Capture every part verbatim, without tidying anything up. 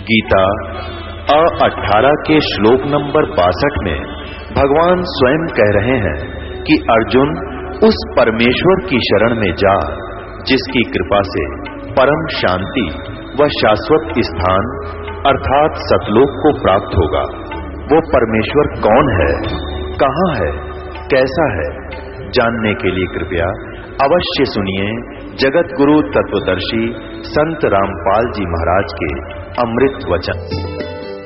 गीता अ अठारह के श्लोक नंबर बासठ में भगवान स्वयं कह रहे हैं कि अर्जुन उस परमेश्वर की शरण में जा जिसकी कृपा से परम शांति व शाश्वत स्थान अर्थात सतलोक को प्राप्त होगा। वो परमेश्वर कौन है, कहाँ है, कैसा है, जानने के लिए कृपया अवश्य सुनिए जगत गुरु तत्वदर्शी संत रामपाल जी महाराज के अमृत वचन।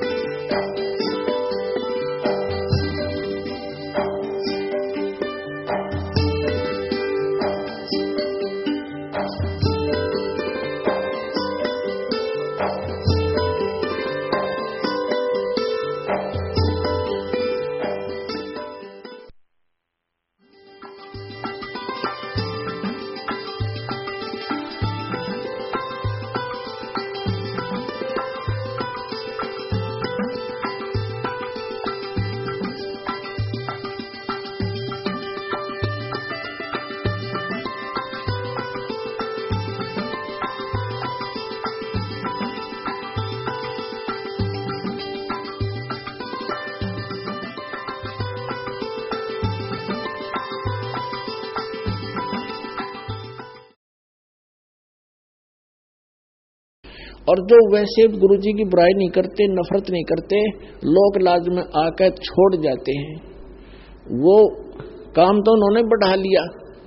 और जो वैसे गुरुजी की बुराई नहीं करते, नफरत नहीं करते, लोक लाज में आकर छोड़ जाते हैं, वो काम तो उन्होंने बढ़ा लिया,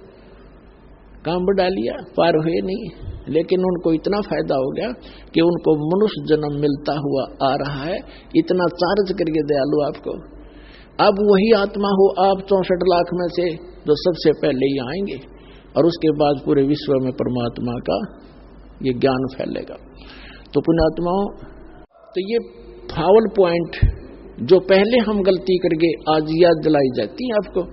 काम बढ़ा लिया, पार हुए नहीं, लेकिन उनको इतना फायदा हो गया कि उनको मनुष्य जन्म मिलता हुआ आ रहा है। इतना चार्ज करके दयालु आपको। अब वही आत्मा हो आप चौसठ लाख में से जो सबसे पहले ही आएंगे और उसके बाद पूरे विश्व में परमात्मा का ये ज्ञान फैलेगा। तो पुण्यात्माओं, तो ये फावल पॉइंट जो पहले हम गलती करके आज याद दिलाई जाती है आपको।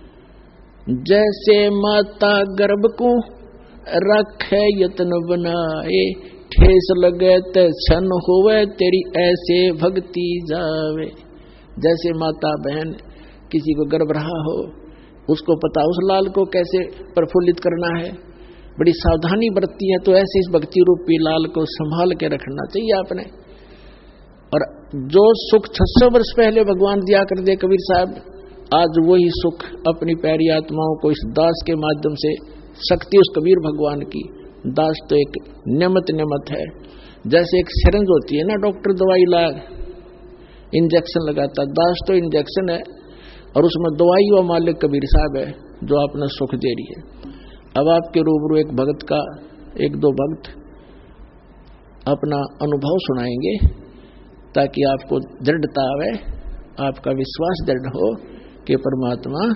जैसे माता गर्भ को रखे यत्न बनाए, ठेस लगे ते छन होवे तेरी ऐसे भक्ति जावे। जैसे माता बहन किसी को गर्भ रहा हो, उसको पता उस लाल को कैसे प्रफुल्लित करना है, बड़ी सावधानी बरतती है, तो ऐसे इस भक्ति रूपी लाल को संभाल के रखना चाहिए आपने। और जो सुख छह सौ वर्ष पहले भगवान दिया कर दे कबीर साहब, आज वही सुख अपनी प्यारी आत्माओं को इस दास के माध्यम से शक्ति उस कबीर भगवान की। दास तो एक नियमित नियमित है, जैसे एक सिरिंज होती है ना, डॉक्टर दवाई ला इंजेक्शन लगाता, दास तो इंजेक्शन है और उसमें दवाई व मालिक कबीर साहब है जो आपने सुख दे रही है। अब आपके रूबरू एक भगत का, एक दो भक्त अपना अनुभव सुनाएंगे ताकि आपको दृढ़ता आवे, आपका विश्वास दृढ़ हो कि परमात्मा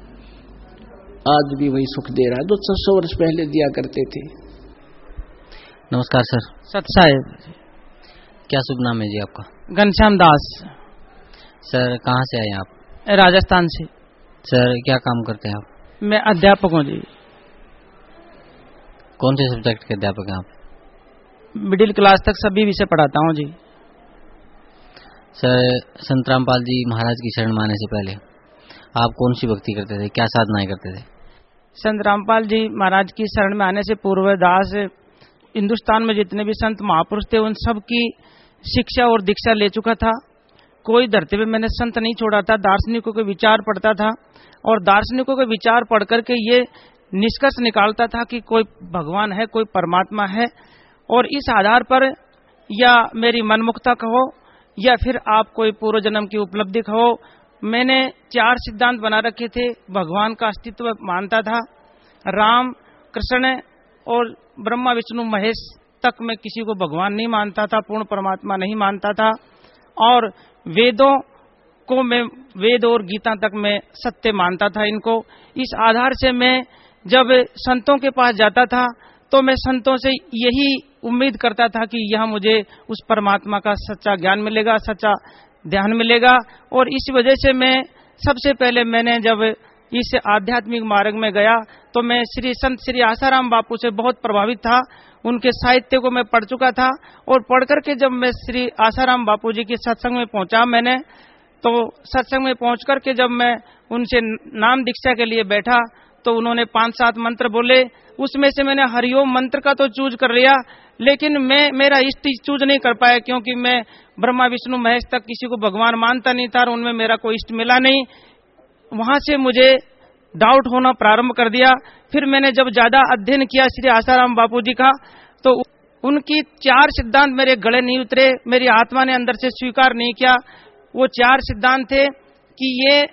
आज भी वही सुख दे रहा है जो छह सौ वर्ष पहले दिया करते थे। नमस्कार सर। सत साहेब। क्या शुभ नाम है जी आपका? घनश्याम दास। सर कहाँ से आए आप? राजस्थान से। सर क्या काम करते हैं आप? मैं अध्यापक हूँ जी। कौन से सब्जेक्ट के अध्यापक हैं आप? मिडिल क्लास तक सभी विषय पढ़ाता हूँ जी। सर संत रामपाल जी महाराज की शरण में आने से पहले आप कौन सी भक्ति करते थे, क्या साधनाएं करते थे? संत रामपाल जी महाराज की शरण में आने से पूर्व दास हिंदुस्तान में जितने भी संत महापुरुष थे उन सब की शिक्षा और दीक्षा ले चुका था। कोई धरती पे मैंने संत नहीं छोड़ा था। दार्शनिकों के विचार पढ़ता था और दार्शनिकों के विचार पढ़ करके ये निष्कर्ष निकालता था कि कोई भगवान है, कोई परमात्मा है, और इस आधार पर या मेरी मनमुक्ता कहो या फिर आप कोई पूर्व जन्म की उपलब्धि कहो, मैंने चार सिद्धांत बना रखे थे। भगवान का अस्तित्व मानता था, राम कृष्ण और ब्रह्मा विष्णु महेश तक मैं किसी को भगवान नहीं मानता था, पूर्ण परमात्मा नहीं मानता था, और वेदों को मैं, वेद और गीता तक मैं सत्य मानता था इनको। इस आधार से मैं जब संतों के पास जाता था तो मैं संतों से यही उम्मीद करता था कि यहाँ मुझे उस परमात्मा का सच्चा ज्ञान मिलेगा, सच्चा ध्यान मिलेगा। और इस वजह से मैं सबसे पहले मैंने जब इस आध्यात्मिक मार्ग में गया तो मैं श्री संत श्री आसाराम बापू से बहुत प्रभावित था। उनके साहित्य को मैं पढ़ चुका था और पढ़ करके जब मैं श्री आसाराम बापू जी के सत्संग में पहुंचा, मैंने तो सत्संग में पहुंच करके जब मैं उनसे नाम दीक्षा के लिए बैठा तो उन्होंने पांच सात मंत्र बोले, उसमें से मैंने हरिओम मंत्र का तो चूज कर लिया, लेकिन मैं मेरा इष्ट चूज नहीं कर पाया, क्योंकि मैं ब्रह्मा विष्णु महेश तक किसी को भगवान मानता नहीं था और उनमें मेरा कोई इष्ट मिला नहीं। वहां से मुझे डाउट होना प्रारंभ कर दिया। फिर मैंने जब ज्यादा अध्ययन किया श्री आसाराम बापू जी का, तो उनकी चार सिद्धांत मेरे गले नहीं उतरे, मेरी आत्मा ने अंदर से स्वीकार नहीं किया। वो चार सिद्धांत थे कि ये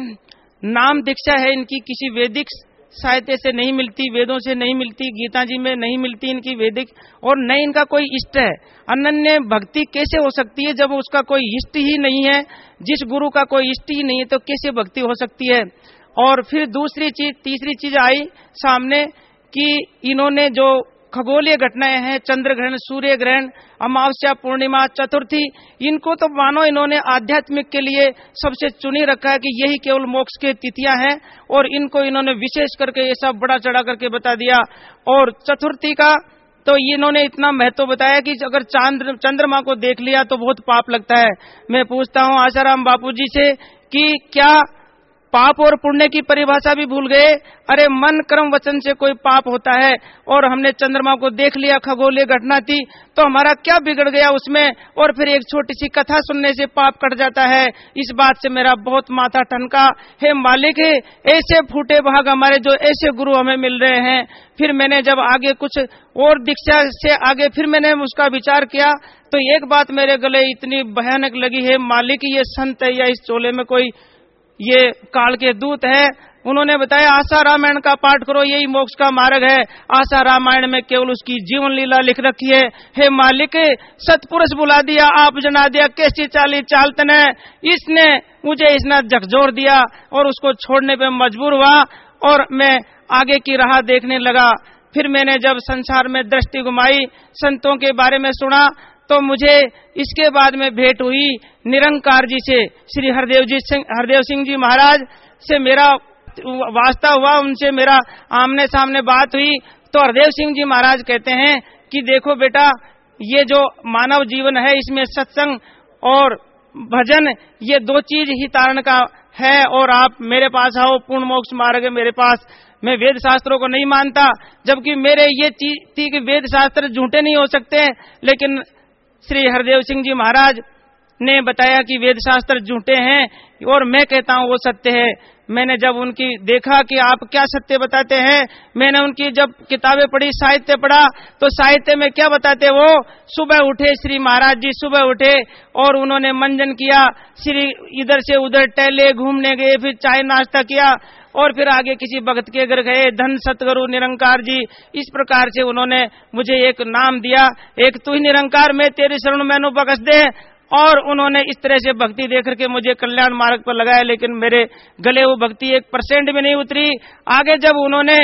नाम दीक्षा है इनकी किसी वैदिक साहित्य से नहीं मिलती, वेदों से नहीं मिलती, गीता जी में नहीं मिलती इनकी वैदिक, और न इनका कोई इष्ट है। अनन्य भक्ति कैसे हो सकती है जब उसका कोई इष्ट ही नहीं है? जिस गुरु का कोई इष्ट ही नहीं है तो कैसे भक्ति हो सकती है? और फिर दूसरी चीज, तीसरी चीज आई सामने कि इन्होंने जो खगोलीय घटनाएं हैं, चंद्र ग्रहण, सूर्य ग्रहण, अमावस्या, पूर्णिमा, चतुर्थी, इनको तो मानो इन्होंने आध्यात्मिक के लिए सबसे चुनी रखा है कि यही केवल मोक्ष के तिथियां हैं, और इनको इन्होंने विशेष करके ये सब बड़ा चढ़ा करके बता दिया। और चतुर्थी का तो इन्होंने इतना महत्व बताया कि अगर चांद्र चंद्रमा को देख लिया तो बहुत पाप लगता है। मैं पूछता हूँ आसाराम बापू जी से कि क्या पाप और पुण्य की परिभाषा भी भूल गए? अरे मन कर्म वचन से कोई पाप होता है, और हमने चंद्रमा को देख लिया, खगोलीय घटना थी, तो हमारा क्या बिगड़ गया उसमें? और फिर एक छोटी सी कथा सुनने से पाप कट जाता है। इस बात से मेरा बहुत माथा ठनका। हे मालिक, है ऐसे फूटे भाग हमारे, जो ऐसे गुरु हमें मिल रहे हैं। फिर मैंने जब आगे कुछ और दीक्षा से आगे फिर मैंने उसका विचार किया, तो एक बात मेरे गले इतनी भयानक लगी, है मालिक, ये संत है या इस चोले में कोई ये काल के दूत है? उन्होंने बताया आशा रामायण का पाठ करो, यही मोक्ष का मार्ग है। आशा रामायण में केवल उसकी जीवन लीला लिख रखी है। हे मालिक, सतपुरुष बुला दिया, आप जना दिया, कैसी चाली चालतन है। इसने मुझे इसने झकझोर दिया और उसको छोड़ने पे मजबूर हुआ, और मैं आगे की राह देखने लगा। फिर मैंने जब संसार में दृष्टि घुमाई, संतों के बारे में सुना, तो मुझे इसके बाद में भेंट हुई निरंकार जी से। श्री हरदेव जी सिंह हरदेव सिंह जी महाराज से मेरा वास्ता हुआ, उनसे मेरा आमने सामने बात हुई। तो हरदेव सिंह जी महाराज कहते हैं कि देखो बेटा, ये जो मानव जीवन है इसमें सत्संग और भजन, ये दो चीज ही तारण का है, और आप मेरे पास आओ, पूर्ण मोक्ष मार्ग है मेरे पास। मैं वेद शास्त्रों को नहीं मानता, जबकि मेरे ये चीज थी कि वेद शास्त्र झूठे नहीं हो सकते, लेकिन श्री हरदेव सिंह जी महाराज ने बताया कि वेद शास्त्र झूठे हैं और मैं कहता हूँ वो सत्य है। मैंने जब उनकी देखा कि आप क्या सत्य बताते हैं, मैंने उनकी जब किताबें पढ़ी, साहित्य पढ़ा, तो साहित्य में क्या बताते वो? सुबह उठे श्री महाराज जी, सुबह उठे और उन्होंने मंजन किया, श्री इधर से उधर टहले, घूमने गए, फिर चाय नाश्ता किया, और फिर आगे किसी भक्त के घर गए, धन सतगुरु निरंकार जी। इस प्रकार से उन्होंने मुझे एक नाम दिया, एक तू ही निरंकार, मैं तेरी शरण मैनू बख्श दे। और उन्होंने इस तरह से भक्ति देकर के मुझे कल्याण मार्ग पर लगाया, लेकिन मेरे गले वो भक्ति एक परसेंट भी नहीं उतरी। आगे जब उन्होंने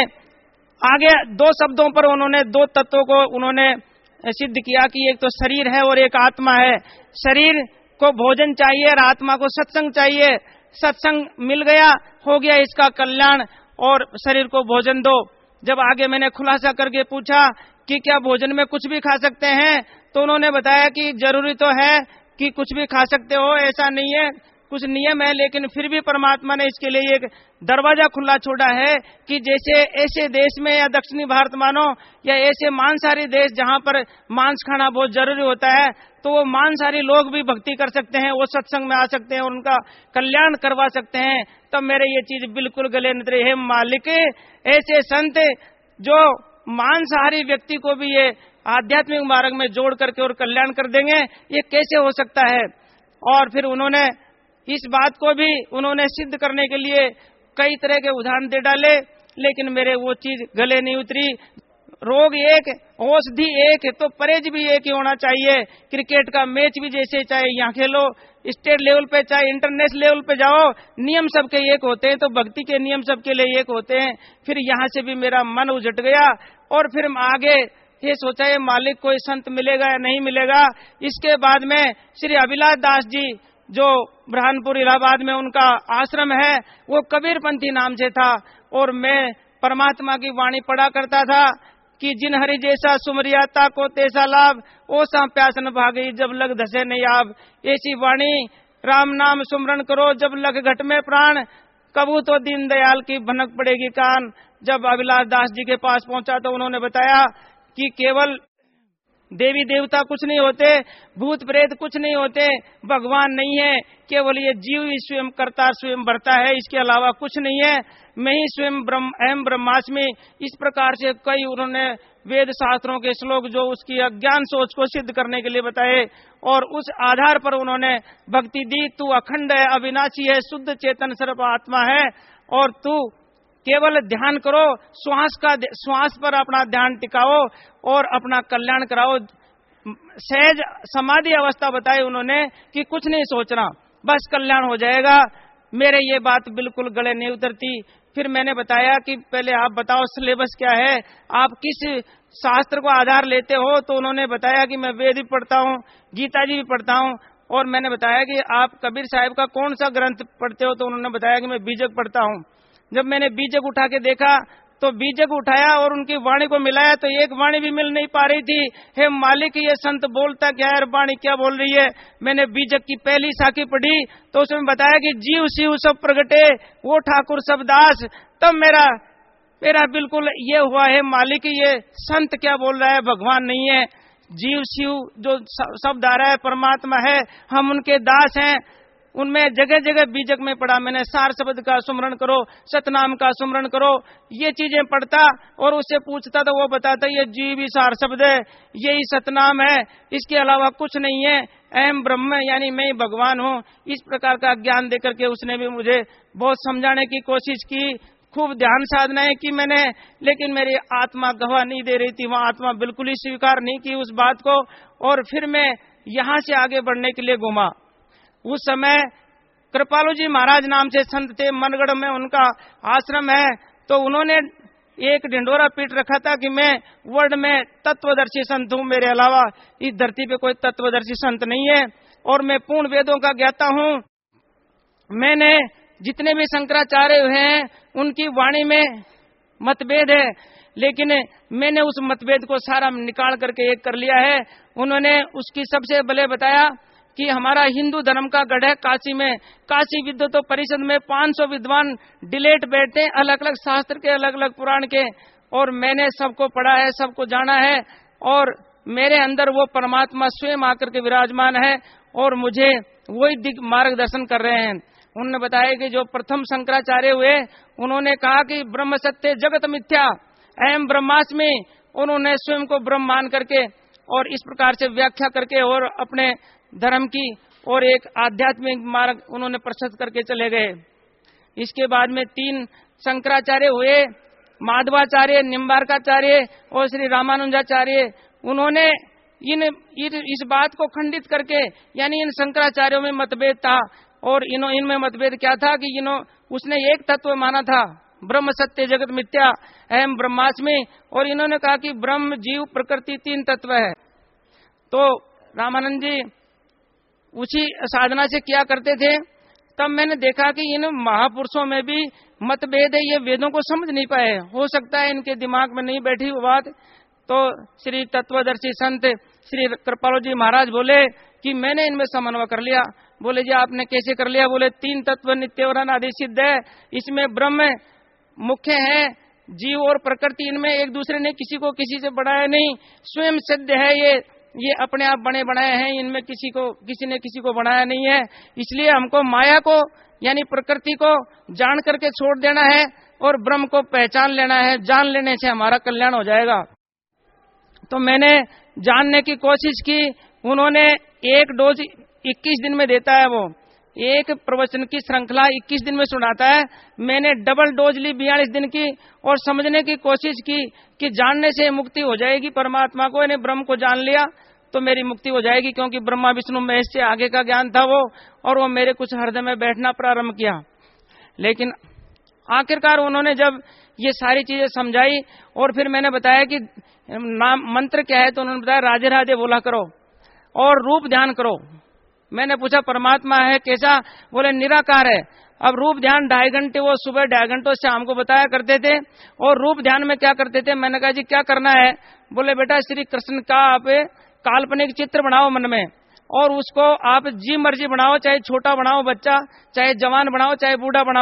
आगे दो शब्दों पर उन्होंने दो तत्वों को उन्होंने सिद्ध किया कि एक तो शरीर है और एक आत्मा है। शरीर को भोजन चाहिए और आत्मा को सत्संग चाहिए। सत्संग मिल गया, हो गया इसका कल्याण, और शरीर को भोजन दो। जब आगे मैंने खुलासा करके पूछा कि क्या भोजन में कुछ भी खा सकते हैं, तो उन्होंने बताया कि जरूरी तो है कि कुछ भी खा सकते हो, ऐसा नहीं है, कुछ नियम है, लेकिन फिर भी परमात्मा ने इसके लिए एक दरवाजा खुला छोड़ा है कि जैसे ऐसे देश में या दक्षिणी भारत मानो या ऐसे मांसाहारी देश जहां पर मांस खाना बहुत जरूरी होता है, तो वो मांसाहारी लोग भी भक्ति कर सकते हैं, वो सत्संग में आ सकते हैं और उनका कल्याण करवा सकते हैं। तब मेरे ये चीज बिल्कुल गले न उतरे। हे मालिक, ऐसे संत जो मांसाहारी व्यक्ति को भी ये आध्यात्मिक मार्ग में जोड़ करके और कल्याण कर देंगे, ये कैसे हो सकता है? और फिर उन्होंने इस बात को भी उन्होंने सिद्ध करने के लिए कई तरह के उदाहरण दे डाले, लेकिन मेरे वो चीज गले नहीं उतरी। रोग एक, औषधि एक, तो परहेज भी एक ही होना चाहिए। क्रिकेट का मैच भी जैसे चाहे यहाँ खेलो, स्टेट लेवल पे चाहे इंटरनेशनल लेवल पे जाओ, नियम सबके एक होते हैं, तो भक्ति के नियम सबके लिए एक होते हैं। फिर यहाँ से भी मेरा मन उजट गया और फिर आगे ये सोचा ये मालिक कोई संत मिलेगा या नहीं मिलेगा। इसके बाद में श्री अभिलाष दास जी जो ब्रह्मपुर इलाहाबाद में उनका आश्रम है, वो कबीरपंथी नाम से था, और मैं परमात्मा की वाणी पढ़ा करता था कि जिन हरि जैसा सुमरियाता को तैसा लाभ, ओ सा प्यासन भागी जब लग धसे नहीं आब। ऐसी वाणी, राम नाम सुमरण करो जब लग घट में प्राण, कबू तो दीनदयाल की भनक पड़ेगी कान। जब अभिलाष दास जी के पास पहुंचा तो उन्होंने बताया कि केवल देवी देवता कुछ नहीं होते, भूत प्रेत कुछ नहीं होते, भगवान नहीं है, केवल ये जीव ही स्वयं करता स्वयं भरता है, इसके अलावा कुछ नहीं है। मैं ही स्वयं ब्रह्म अहम ब्रह्मास्मि। इस प्रकार से कई उन्होंने वेद शास्त्रों के श्लोक जो उसकी अज्ञान सोच को सिद्ध करने के लिए बताए और उस आधार पर उन्होंने भक्ति दी। तू अखंड है, अविनाशी है, शुद्ध चेतन सर्व आत्मा है और तू केवल ध्यान करो, श्वास का श्वास पर अपना ध्यान टिकाओ और अपना कल्याण कराओ। सहज समाधि अवस्था बताई उन्होंने कि कुछ नहीं सोचना, बस कल्याण हो जाएगा। मेरे ये बात बिल्कुल गले नहीं उतरती। फिर मैंने बताया कि पहले आप बताओ सिलेबस क्या है, आप किस शास्त्र को आधार लेते हो। तो उन्होंने बताया कि मैं वेद भी पढ़ता हूँ, गीता जी भी पढ़ता हूँ। और मैंने बताया कि आप कबीर साहब का कौन सा ग्रंथ पढ़ते हो। तो उन्होंने बताया कि मैं बीजक पढ़ता हूँ। जब मैंने बीजक उठा के देखा तो बीजक उठाया और उनकी वाणी को मिलाया तो एक वाणी भी मिल नहीं पा रही थी। हे मालिक, ये संत बोलता क्या है, वाणी क्या बोल रही है। मैंने बीजक की पहली साखी पढ़ी तो उसमें बताया कि जीव शिव सब प्रगटे, वो ठाकुर सब दास। तब मेरा मेरा बिल्कुल ये हुआ है मालिक, ये संत क्या बोल रहा है, भगवान नहीं है। जीव शिव जो शब्द आ रहा है परमात्मा है, हम उनके दास हैं। उनमें जगह जगह बीजक में पढ़ा मैंने, सार शब्द का सुमरण करो, सतनाम का सुमरण करो, ये चीजें पढ़ता और उससे पूछता तो वो बताता ये जीव ही सार शब्द है, यही सतनाम है, इसके अलावा कुछ नहीं है। अहम ब्रह्म यानी मैं ही भगवान हूँ। इस प्रकार का ज्ञान देकर के उसने भी मुझे बहुत समझाने की कोशिश की, खूब ध्यान साधनाएं की मैंने, लेकिन मेरी आत्मा गवाह नहीं दे रही थी। वहां आत्मा बिल्कुल ही स्वीकार नहीं की उस बात को। और फिर मैं यहाँ से आगे बढ़ने के लिए घूमा। उस समय कृपालु जी महाराज नाम से संत थे, मनगढ़ में उनका आश्रम है। तो उन्होंने एक ढिंडोरा पीट रखा था कि मैं वर्ल्ड में तत्वदर्शी संत हूँ, मेरे अलावा इस धरती पे कोई तत्वदर्शी संत नहीं है और मैं पूर्ण वेदों का ज्ञाता हूँ। मैंने जितने भी शंकराचार्य हुए हैं उनकी वाणी में मतभेद है, लेकिन मैंने उस मतभेद को सारा निकाल करके एक कर लिया है। उन्होंने उसकी सबसे भले बताया कि हमारा हिंदू धर्म का गढ़ है काशी में, काशी विद्वत परिषद में पाँच सौ विद्वान डिलेट बैठते हैं, अलग अलग शास्त्र के, अलग अलग पुराण के, और मैंने सबको पढ़ा है, सबको जाना है और मेरे अंदर वो परमात्मा स्वयं आकर के विराजमान है और मुझे वही दिग मार्गदर्शन कर रहे हैं। उन्होंने बताया कि जो प्रथम शंकराचार्य हुए उन्होंने कहा कि ब्रह्म सत्य जगत मिथ्या अहम ब्रह्मास्मि। उन्होंने स्वयं को ब्रह्म मान करके और इस प्रकार से व्याख्या करके और अपने धर्म की और एक आध्यात्मिक मार्ग उन्होंने प्रशस्त करके चले गए। इसके बाद में तीन शंकराचार्य हुए, माधवाचार्य, निम्बारकाचार्य और श्री रामानुजाचार्य। उन्होंने इन, इन इस बात को खंडित करके, यानी इन शंकराचार्यों में मतभेद था और इन इनमें मतभेद क्या था कि इन्हों उसने एक तत्व माना था ब्रह्म सत्य जगत मिथ्या अहम ब्रह्मास्मि, और इन्होंने कहा कि ब्रह्म जीव प्रकृति तीन तत्व है। तो रामानंद जी उसी साधना से क्या करते थे। तब मैंने देखा कि इन महापुरुषों में भी मतभेद है, ये वेदों को समझ नहीं पाए, हो सकता है इनके दिमाग में नहीं बैठी वो बात। तो श्री तत्वदर्शी संत श्री कृपालु जी महाराज बोले कि मैंने इनमें समन्वय कर लिया। बोले जी आपने कैसे कर लिया। बोले तीन तत्व नित्य और अनादि सिद्ध है, इसमें ब्रह्म मुख्य है, जीव और प्रकृति इनमें एक दूसरे ने किसी को किसी से बढ़ाया नहीं, स्वयं सिद्ध है, ये ये अपने आप बने बनाए हैं, इनमें किसी को किसी ने किसी को बनाया नहीं है। इसलिए हमको माया को यानी प्रकृति को जान करके छोड़ देना है और ब्रह्म को पहचान लेना है, जान लेने से हमारा कल्याण हो जाएगा। तो मैंने जानने की कोशिश की। उन्होंने एक डोज इक्कीस दिन में देता है, वो एक प्रवचन की श्रृंखला इक्कीस दिन में सुनाता है। मैंने डबल डोज ली बयालीस दिन की और समझने की कोशिश की कि जानने से मुक्ति हो जाएगी परमात्मा को, यानी ब्रह्म को जान लिया तो मेरी मुक्ति हो जाएगी, क्योंकि ब्रह्मा विष्णु महेश से आगे का ज्ञान था वो, और वो मेरे कुछ हृदय में बैठना प्रारंभ किया। लेकिन आखिरकार उन्होंने जब ये सारी चीजें समझाई और फिर मैंने बताया कि नाम मंत्र क्या है, तो उन्होंने बताया राधे राधे बोला करो और रूप ध्यान करो। मैंने पूछा परमात्मा है कैसा। बोले निराकार है। अब रूप ध्यान ढाई घंटे वो सुबह ढाई घंटों शाम को बताया करते थे। और रूप ध्यान में क्या करते थे, मैंने कहा जी क्या करना है। बोले बेटा श्री कृष्ण का आप काल्पनिक चित्र बनाओ मन में और उसको आप जी मर्जी बनाओ, चाहे छोटा बनाओ बच्चा, चाहे जवान बनाओ, चाहे बूढ़ा बनाओ,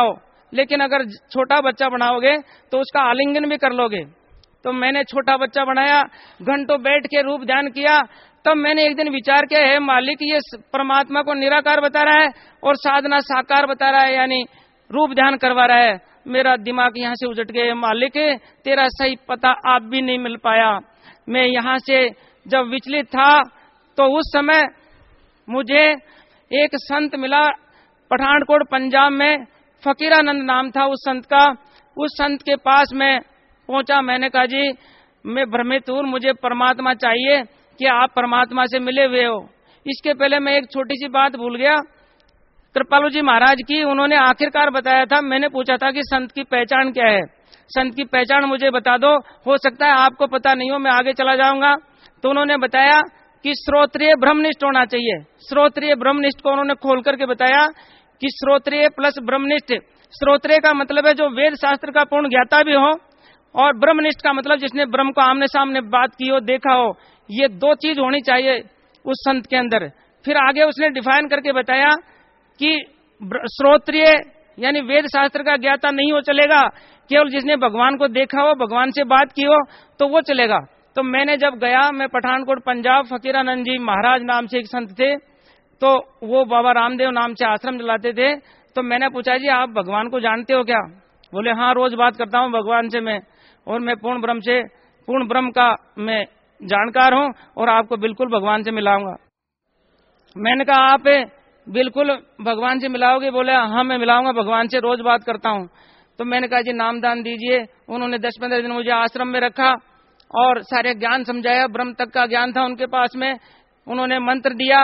लेकिन अगर छोटा बच्चा बनाओगे तो उसका आलिंगन भी कर लोगे। तो मैंने छोटा बच्चा बनाया, घंटों बैठ के रूप ध्यान किया। तब मैंने एक दिन विचार किया, है मालिक, ये परमात्मा को निराकार बता रहा है और साधना साकार बता रहा है, यानी रूप ध्यान करवा रहा है। मेरा दिमाग यहाँ से उजट गया, मालिक तेरा सही पता आप भी नहीं मिल पाया। मैं यहाँ से जब विचलित था तो उस समय मुझे एक संत मिला पठानकोट पंजाब में, फकीरानंद नाम था उस संत का। उस संत के पास मैं पहुंचा। मैंने कहा, जी मैं भ्रमित हूं, मुझे परमात्मा चाहिए, कि आप परमात्मा से मिले हुए हो। इसके पहले मैं एक छोटी सी बात भूल गया, कृपालू जी महाराज की। उन्होंने आखिरकार बताया था, मैंने पूछा था कि संत की पहचान क्या है, संत की पहचान मुझे बता दो, हो सकता है आपको पता नहीं हो, मैं आगे चला जाऊंगा। तो उन्होंने बताया कि श्रोत्रिय ब्रह्मनिष्ठ होना चाहिए। श्रोत्रिय ब्रह्मनिष्ठ को उन्होंने खोल करके बताया कि श्रोत्रिय प्लस ब्रह्मनिष्ठ। श्रोत्रिय का मतलब है जो वेद शास्त्र का पूर्ण ज्ञाता भी हो, और ब्रह्मनिष्ठ का मतलब जिसने ब्रह्म को आमने सामने बात की हो, देखा हो। ये दो चीज होनी चाहिए उस संत के अंदर। फिर आगे उसने डिफाइन करके बताया कि श्रोत्रिय यानी वेद शास्त्र का ज्ञाता नहीं हो चलेगा, केवल जिसने भगवान को देखा हो, भगवान से बात की हो, तो वो चलेगा। तो मैंने जब गया, मैं पठानकोट पंजाब, फकीरानंद जी महाराज नाम से एक संत थे, तो वो बाबा रामदेव नाम से आश्रम चलाते थे। तो मैंने पूछा, जी आप भगवान को जानते हो क्या? बोले, हाँ रोज बात करता हूँ भगवान से मैं, और मैं पूर्ण ब्रह्म से पूर्ण ब्रह्म का मैं जानकार हूँ और आपको बिल्कुल भगवान से मिलाऊंगा। मैंने कहा, आप बिल्कुल भगवान से मिलाओगे? बोले, हाँ मैं मिलाऊंगा, भगवान से रोज बात करता हूँ। तो मैंने कहा, जी नामदान दीजिए। उन्होंने दस पंद्रह दिन मुझे आश्रम में रखा और सारे ज्ञान समझाया, ब्रह्म तक का ज्ञान था उनके पास में। उन्होंने मंत्र दिया,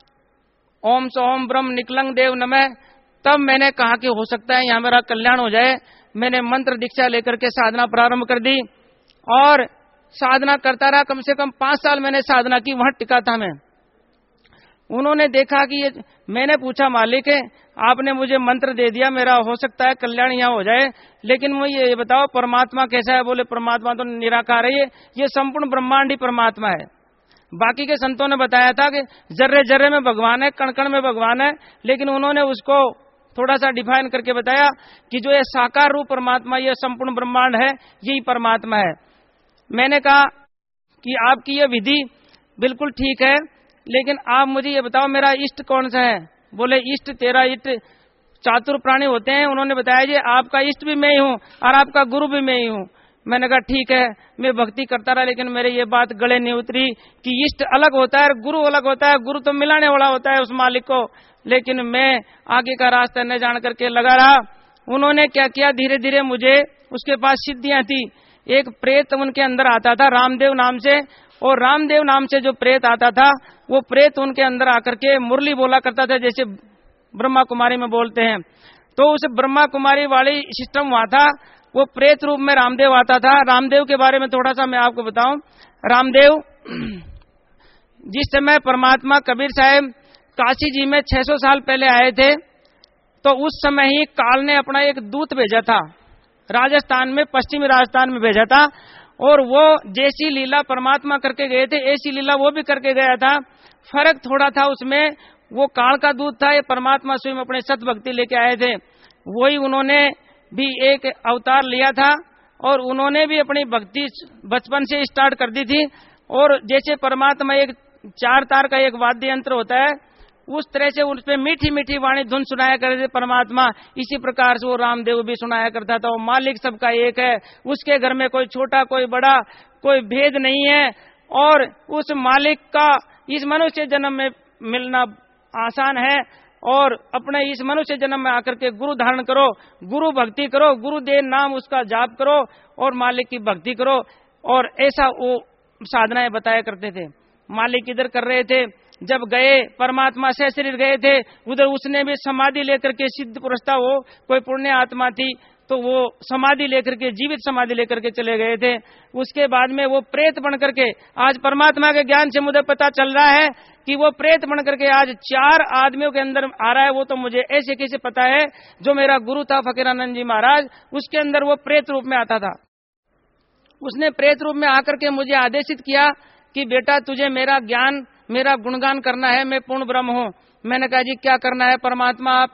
ओम सोम ब्रह्म निकलंग देव नमः। तब मैंने कहा कि हो सकता है यहाँ मेरा कल्याण हो जाए। मैंने मंत्र दीक्षा लेकर के साधना प्रारंभ कर दी और साधना करता रहा। कम से कम पांच साल मैंने साधना की, वहां टिका था मैं। उन्होंने देखा कि ये, मैंने पूछा, मालिक है आपने मुझे मंत्र दे दिया, मेरा हो सकता है कल्याण यहाँ हो जाए, लेकिन मुझे ये बताओ परमात्मा कैसा है? बोले, परमात्मा तो निराकार है, ये ये संपूर्ण ब्रह्मांड ही परमात्मा है। बाकी के संतों ने बताया था कि जर्रे जर्रे में भगवान है, कण कण में भगवान है, लेकिन उन्होंने उसको थोड़ा सा डिफाइन करके बताया कि जो ये साकार रूप परमात्मा, ये संपूर्ण ब्रह्मांड है, यही परमात्मा है। मैंने कहा कि आपकी ये विधि बिल्कुल ठीक है, लेकिन आप मुझे ये बताओ मेरा इष्ट कौन सा है? बोले, इष्ट तेरा इष्ट चातुर प्राणी होते हैं। उन्होंने बताया, जी आपका इष्ट भी मैं ही हूँ और आपका गुरु भी मैं ही हूँ। मैंने कहा ठीक है, मैं भक्ति करता रहा, लेकिन मेरे ये बात गले नहीं उतरी कि इष्ट अलग होता है और गुरु अलग होता है। गुरु तो मिलाने वाला होता है उस मालिक को, लेकिन मैं आगे का रास्ता न जान करके लगा रहा। उन्होंने क्या किया, धीरे धीरे मुझे उसके पास सिद्धियां थी। एक प्रेत उनके अंदर आता था रामदेव नाम से, और रामदेव नाम से जो प्रेत आता था, वो प्रेत उनके अंदर आकर के मुरली बोला करता था, जैसे ब्रह्मा कुमारी में बोलते हैं। तो उस ब्रह्मा कुमारी वाली सिस्टम वहां था। वो प्रेत रूप में रामदेव आता था। रामदेव के बारे में थोड़ा सा मैं आपको बताऊं। रामदेव जिस समय परमात्मा कबीर साहब काशी जी में छह सौ साल पहले आए थे, तो उस समय ही काल ने अपना एक दूत भेजा था, राजस्थान में, पश्चिमी राजस्थान में भेजा था, और वो जैसी लीला परमात्मा करके गए थे ऐसी लीला वो भी करके गया था। फर्क थोड़ा था उसमें, वो काल का दूत था, ये परमात्मा स्वयं अपने सत भक्ति लेके आए थे। वही उन्होंने भी एक अवतार लिया था और उन्होंने भी अपनी भक्ति बचपन से स्टार्ट कर दी थी। और जैसे परमात्मा एक चार तार का एक वाद्य यंत्र होता है, उस तरह से उस पे मीठी मीठी वाणी धुन सुनाया करते थे परमात्मा, इसी प्रकार से वो रामदेव भी सुनाया करता था। वो मालिक सबका एक है, उसके घर में कोई छोटा कोई बड़ा कोई भेद नहीं है, और उस मालिक का इस मनुष्य जन्म में मिलना आसान है। और अपने इस मनुष्य जन्म में आकर के गुरु धारण करो, गुरु भक्ति करो, गुरु दे नाम उसका जाप करो और मालिक की भक्ति करो। और ऐसा वो साधनाएं बताया करते थे। मालिक इधर कर रहे थे, जब गए परमात्मा से शरीर गए थे, उधर उसने भी समाधि लेकर के, सिद्ध पुरुष था वो, कोई पुण्य आत्मा थी, तो वो समाधि लेकर के, जीवित समाधि लेकर के चले गए थे। उसके बाद में वो प्रेत बन करके, आज परमात्मा के ज्ञान से मुझे पता चल रहा है कि वो प्रेत बन करके आज चार आदमियों के अंदर आ रहा है। वो तो मुझे ऐसे कैसे पता है, जो मेरा गुरु था फकीरानंद जी महाराज, उसके अंदर वो प्रेत रूप में आता था। उसने प्रेत रूप में आकर के मुझे आदेशित किया कि बेटा तुझे मेरा ज्ञान, मेरा गुणगान करना है, मैं पूर्ण ब्रह्म हूँ। मैंने कहा जी क्या करना है परमात्मा आप?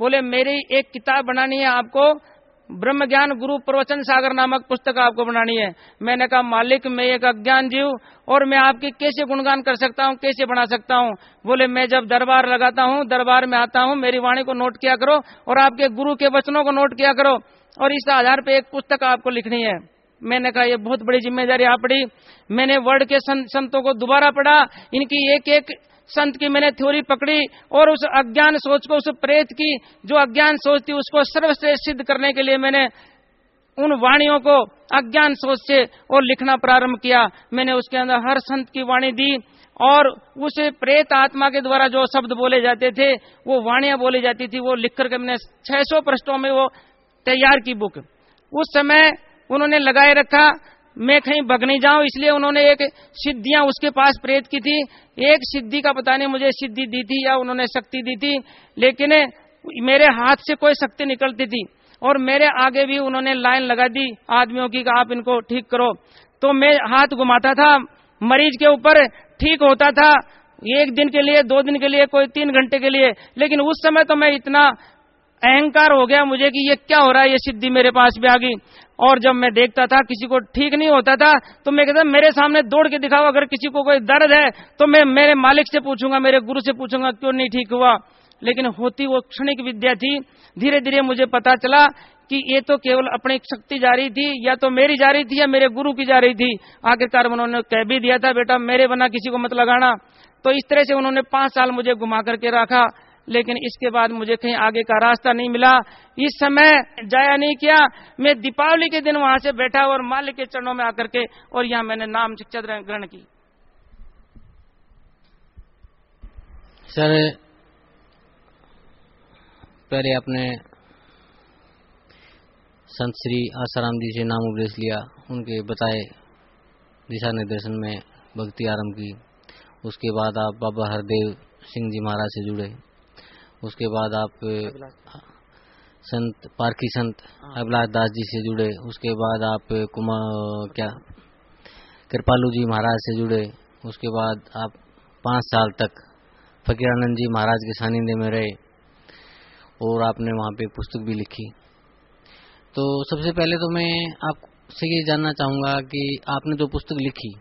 बोले मेरी एक किताब बनानी है आपको, ब्रह्म ज्ञान गुरु प्रवचन सागर नामक पुस्तक आपको बनानी है। मैंने कहा मालिक मैं एक अज्ञान जीव और मैं आपकी कैसे गुणगान कर सकता हूँ, कैसे बना सकता हूँ। बोले मैं जब दरबार लगाता हूँ, दरबार में आता हूँ, मेरी वाणी को नोट किया करो और आपके गुरु के वचनों को नोट किया करो और इस आधार पे एक पुस्तक आपको लिखनी है। मैंने कहा ये बहुत बड़ी जिम्मेदारी आ पड़ी। मैंने वर्ड के संत, संतों को दोबारा पढ़ा, इनकी एक एक संत की मैंने थ्योरी पकड़ी और उस अज्ञान सोच को, उस प्रेत की जो अज्ञान सोच थी उसको सर्वश्रेष्ठ सिद्ध करने के लिए मैंने उन वाणियों को अज्ञान सोच से और लिखना प्रारंभ किया। मैंने उसके अंदर हर संत की वाणी दी और उस प्रेत आत्मा के द्वारा जो शब्द बोले जाते थे, वो वाणियां बोली जाती थी, वो लिख करके मैंने छह सौ पृष्ठों में वो तैयार की बुक। उस समय उन्होंने लगाए रखा मैं कहीं भग नहीं जाऊं, इसलिए उन्होंने एक सिद्धियां उसके पास प्रेत की थी। एक सिद्धि का पता नहीं मुझे सिद्धि दी थी या उन्होंने शक्ति दी थी, लेकिन मेरे हाथ से कोई शक्ति निकलती थी और मेरे आगे भी उन्होंने लाइन लगा दी आदमियों की कि आप इनको ठीक करो। तो मैं हाथ घुमाता था मरीज के ऊपर, ठीक होता था एक दिन के लिए, दो दिन के लिए, कोई तीन घंटे के लिए। लेकिन उस समय तो मैं इतना अहंकार हो गया मुझे कि ये क्या हो रहा है, ये सिद्धि मेरे पास भी आ गई। और जब मैं देखता था किसी को ठीक नहीं होता था तो मैं कहता मेरे सामने दौड़ के दिखाओ, अगर किसी को कोई दर्द है तो मैं मेरे मालिक से पूछूंगा, मेरे गुरु से पूछूंगा क्यों नहीं ठीक हुआ। लेकिन होती वो क्षणिक विद्या थी। धीरे धीरे मुझे पता चला कि ये तो केवल अपनी शक्ति जा रही थी, या तो मेरी जा रही थी या मेरे गुरु की जा रही थी। आखिरकार उन्होंने कह भी दिया था बेटा मेरे बना किसी को मत लगाना। तो इस तरह से उन्होंने पांच साल मुझे घुमा करके रखा, लेकिन इसके बाद मुझे कहीं आगे का रास्ता नहीं मिला। इस समय जाया नहीं किया, मैं दीपावली के दिन वहां से बैठा और मालिक के चरणों में आकर के और यहाँ मैंने नाम शिक्षा ग्रहण की। सर पहले आपने संत श्री आसाराम जी से नाम उपदेश लिया, उनके बताए दिशा निर्देशन में भक्ति आरंभ की। उसके बाद आप बाबा हरदेव सिंह जी महाराज से जुड़े। उसके बाद आप संत पारखी संत अभिलाष दास जी से जुड़े। उसके बाद आप कुमार क्या कृपालू जी महाराज से जुड़े। उसके बाद आप पाँच साल तक फकीरानंद जी महाराज के सानिध्य में रहे और आपने वहाँ पे पुस्तक भी लिखी। तो सबसे पहले तो मैं आपसे ये जानना चाहूँगा कि आपने जो पुस्तक लिखी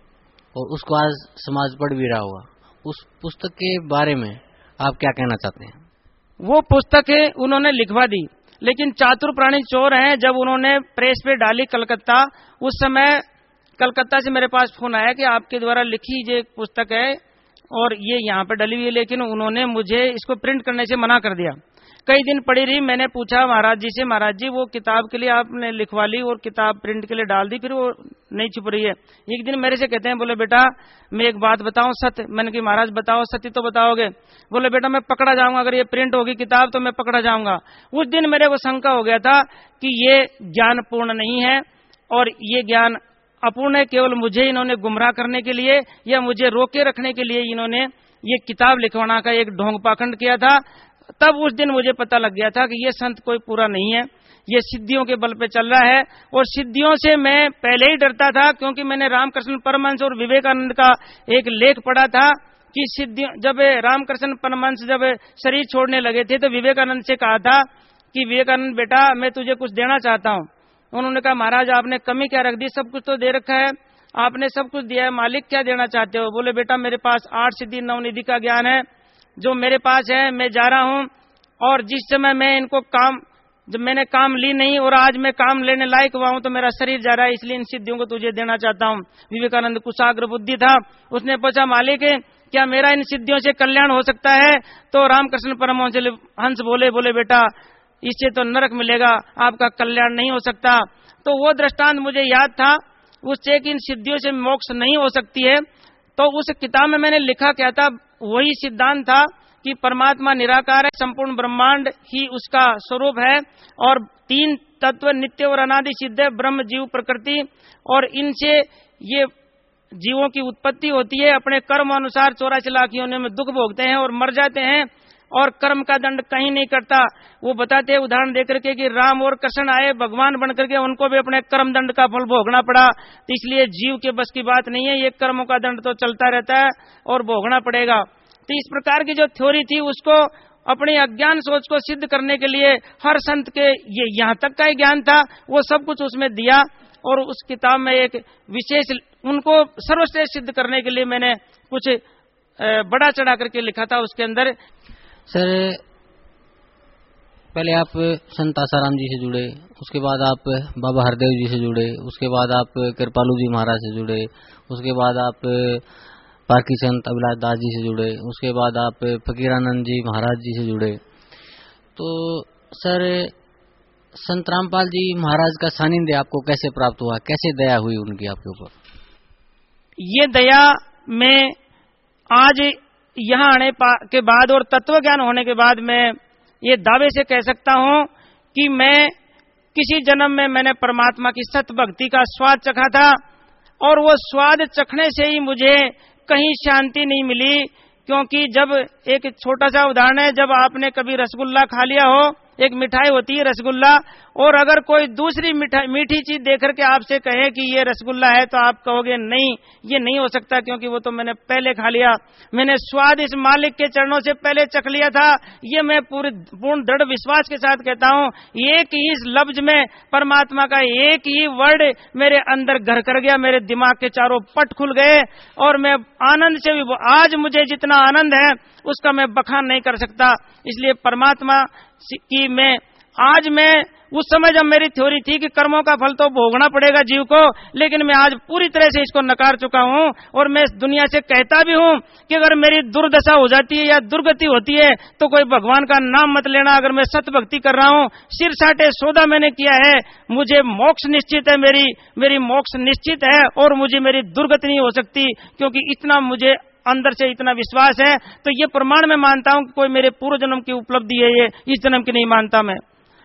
और उसको आज समाज पढ़ भी रहा होगा, उस पुस्तक के बारे में आप क्या कहना चाहते हैं? वो पुस्तक उन्होंने लिखवा दी, लेकिन चातुर प्राणी चोर हैं। जब उन्होंने प्रेस पे डाली कलकत्ता, उस समय कलकत्ता से मेरे पास फोन आया कि आपके द्वारा लिखी ये पुस्तक है और ये यहाँ पे डली हुई है, लेकिन उन्होंने मुझे इसको प्रिंट करने से मना कर दिया। कई दिन पड़ी रही। मैंने पूछा महाराज जी से, महाराज जी वो किताब के लिए आपने लिखवा ली और किताब प्रिंट के लिए डाल दी, फिर वो नहीं छुप रही है। एक दिन मेरे से कहते हैं, बोले बेटा मैं एक बात बताऊं सत्य। मैंने कहा महाराज बताओ, सत्य तो बताओगे। बोले बेटा मैं पकड़ा जाऊंगा, अगर ये प्रिंट होगी किताब तो मैं पकड़ा जाऊंगा। उस दिन मेरे को शंका हो गया था कि ये ज्ञान पूर्ण नहीं है और ये ज्ञान अपूर्ण है, केवल मुझे इन्होंने गुमराह करने के लिए या मुझे रोके रखने के लिए इन्होंने ये किताब लिखवाना का एक ढोंग पाखंड किया था। तब उस दिन मुझे पता लग गया था कि ये संत कोई पूरा नहीं है, ये सिद्धियों के बल पे चल रहा है। और सिद्धियों से मैं पहले ही डरता था, क्योंकि मैंने रामकृष्ण परमहंस और विवेकानंद का एक लेख पढ़ा था कि सिद्धियों, जब रामकृष्ण परमहंस जब शरीर छोड़ने लगे थे तो विवेकानंद से कहा था कि विवेकानंद बेटा मैं तुझे कुछ देना चाहता हूँ। उन्होंने कहा महाराज आपने कमी क्या रख दी, सब कुछ तो दे रखा है, आपने सब कुछ दिया है, मालिक क्या देना चाहते हो। बोले बेटा मेरे पास आठ सिद्धि नवनिधि का ज्ञान है जो मेरे पास है, मैं जा रहा हूँ और जिस समय मैं इनको काम, जब मैंने काम ली नहीं और आज मैं काम लेने लायक हुआ हूँ तो मेरा शरीर जा रहा है, इसलिए इन सिद्धियों को तुझे देना चाहता हूँ। विवेकानंद कुशाग्र बुद्धि था, उसने पूछा मालिक क्या मेरा इन सिद्धियों से कल्याण हो सकता है। तो रामकृष्ण परमहंस हंस बोले बोले बेटा इससे तो नरक मिलेगा, आपका कल्याण नहीं हो सकता। तो वो दृष्टांत मुझे याद था उससे कि इन सिद्धियों से मोक्ष नहीं हो सकती है। तो उस किताब में मैंने लिखा क्या था, वही सिद्धांत था कि परमात्मा निराकार है, संपूर्ण ब्रह्मांड ही उसका स्वरूप है और तीन तत्व नित्य और अनादि सिद्ध है, ब्रह्म जीव प्रकृति, और इनसे ये जीवों की उत्पत्ति होती है, अपने कर्म अनुसार चौरासी लाख योनियों में दुख भोगते हैं और मर जाते हैं और कर्म का दंड कहीं नहीं करता। वो बताते हैं उदाहरण देकर के कि राम और कृष्ण आए भगवान बन करके, उनको भी अपने कर्म दंड का फल भोगना पड़ा। तो इसलिए जीव के बस की बात नहीं है, ये कर्मों का दंड तो चलता रहता है और भोगना पड़ेगा। तो इस प्रकार की जो थ्योरी थी उसको अपनी अज्ञान सोच को सिद्ध करने के लिए हर संत के ये यहाँ तक का ही ज्ञान था, वो सब कुछ उसमें दिया। और उस किताब में एक विशेष उनको सर्वश्रेष्ठ सिद्ध करने के लिए मैंने कुछ बड़ा चढ़ा करके लिखा था उसके अंदर। सर पहले आप संत आसाराम जी से जुड़े, उसके बाद आप बाबा हरदेव जी से जुड़े, उसके बाद आप कृपालू जी महाराज से जुड़े, उसके बाद आप पारकी संत अभिलाष दास जी से जुड़े, उसके बाद आप फकीरानंद जी महाराज जी से जुड़े। तो सर संत रामपाल जी महाराज का सानिध्य आपको कैसे प्राप्त हुआ, कैसे दया हुई उनकी आपके ऊपर? ये दया मैं आज यहाँ आने के बाद और तत्व ज्ञान होने के बाद मैं ये दावे से कह सकता हूँ कि मैं किसी जन्म में मैंने परमात्मा की सत भक्ति का स्वाद चखा था, और वो स्वाद चखने से ही मुझे कहीं शांति नहीं मिली। क्योंकि जब एक छोटा सा उदाहरण है, जब आपने कभी रसगुल्ला खा लिया हो, एक मिठाई होती है रसगुल्ला, और अगर कोई दूसरी मिठाई मीठी चीज देख करके आपसे कहे कि ये रसगुल्ला है, तो आप कहोगे नहीं ये नहीं हो सकता, क्योंकि वो तो मैंने पहले खा लिया, मैंने स्वाद इस मालिक के चरणों से पहले चख लिया था। ये मैं पूरे पूर्ण दृढ़ विश्वास के साथ कहता हूँ। एक ही इस लफ्ज में परमात्मा का एक ही वर्ड मेरे अंदर घर कर गया, मेरे दिमाग के चारों पट खुल गए, और मैं आनंद से भी, आज मुझे जितना आनंद है उसका मैं बखान नहीं कर सकता। इसलिए परमात्मा की मैं आज मैं उस समय जब मेरी थ्योरी थी कि कर्मों का फल तो भोगना पड़ेगा जीव को, लेकिन मैं आज पूरी तरह से इसको नकार चुका हूँ। और मैं इस दुनिया से कहता भी हूँ कि अगर मेरी दुर्दशा हो जाती है या दुर्गति होती है तो कोई भगवान का नाम मत लेना। अगर मैं सत भक्ति कर रहा हूँ, सिर साटे सौदा मैंने किया है, मुझे मोक्ष निश्चित है, मेरी मेरी मोक्ष निश्चित है, और मुझे मेरी दुर्गति नहीं हो सकती, क्योंकि इतना मुझे अंदर से इतना विश्वास है। तो ये प्रमाण मैं मानता हूं कि कोई मेरे पूर्व जन्म की उपलब्धि है, ये इस जन्म की नहीं मानता मैं।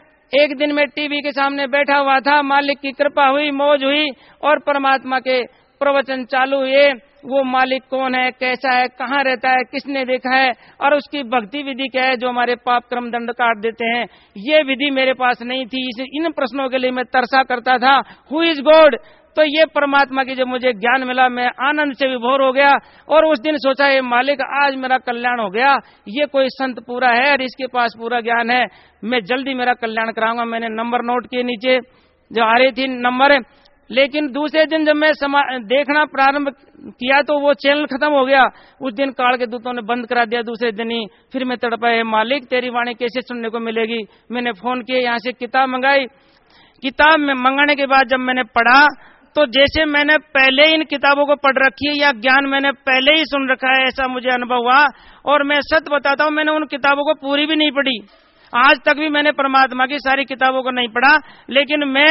एक दिन मैं टीवी के सामने बैठा हुआ था, मालिक की कृपा हुई, मौज हुई, और परमात्मा के प्रवचन चालू हुए। वो मालिक कौन है, कैसा है, कहाँ रहता है, किसने देखा है, और उसकी भक्ति विधि क्या है जो हमारे पाप कर्म दंड काट देते हैं, ये विधि मेरे पास नहीं थी। इन प्रश्नों के लिए मैं तरसा करता था, हु इज गॉड। तो ये परमात्मा की जब मुझे ज्ञान मिला, मैं आनंद से विभोर हो गया, और उस दिन सोचा ये मालिक आज मेरा कल्याण हो गया, ये कोई संत पूरा है और इसके पास पूरा ज्ञान है, मैं जल्दी मेरा कल्याण कराऊंगा। मैंने नंबर नोट किए नीचे जो आ रही थी नंबर, लेकिन दूसरे दिन जब मैं देखना प्रारंभ किया तो वो चैनल खत्म हो गया। उस दिन काल के दूतों ने बंद करा दिया दूसरे दिन ही। फिर मैं तड़पा, है मालिक तेरी वाणी कैसे सुनने को मिलेगी। मैंने फोन किया, यहाँ से किताब मंगाई। किताब में मंगाने के बाद जब मैंने पढ़ा तो जैसे मैंने पहले इन किताबों को पढ़ रखी है या ज्ञान मैंने पहले ही सुन रखा है, ऐसा मुझे अनुभव हुआ। और मैं सच बताता हूँ, मैंने उन किताबों को पूरी भी नहीं पढ़ी, आज तक भी मैंने परमात्मा की सारी किताबों को नहीं पढ़ा। लेकिन मैं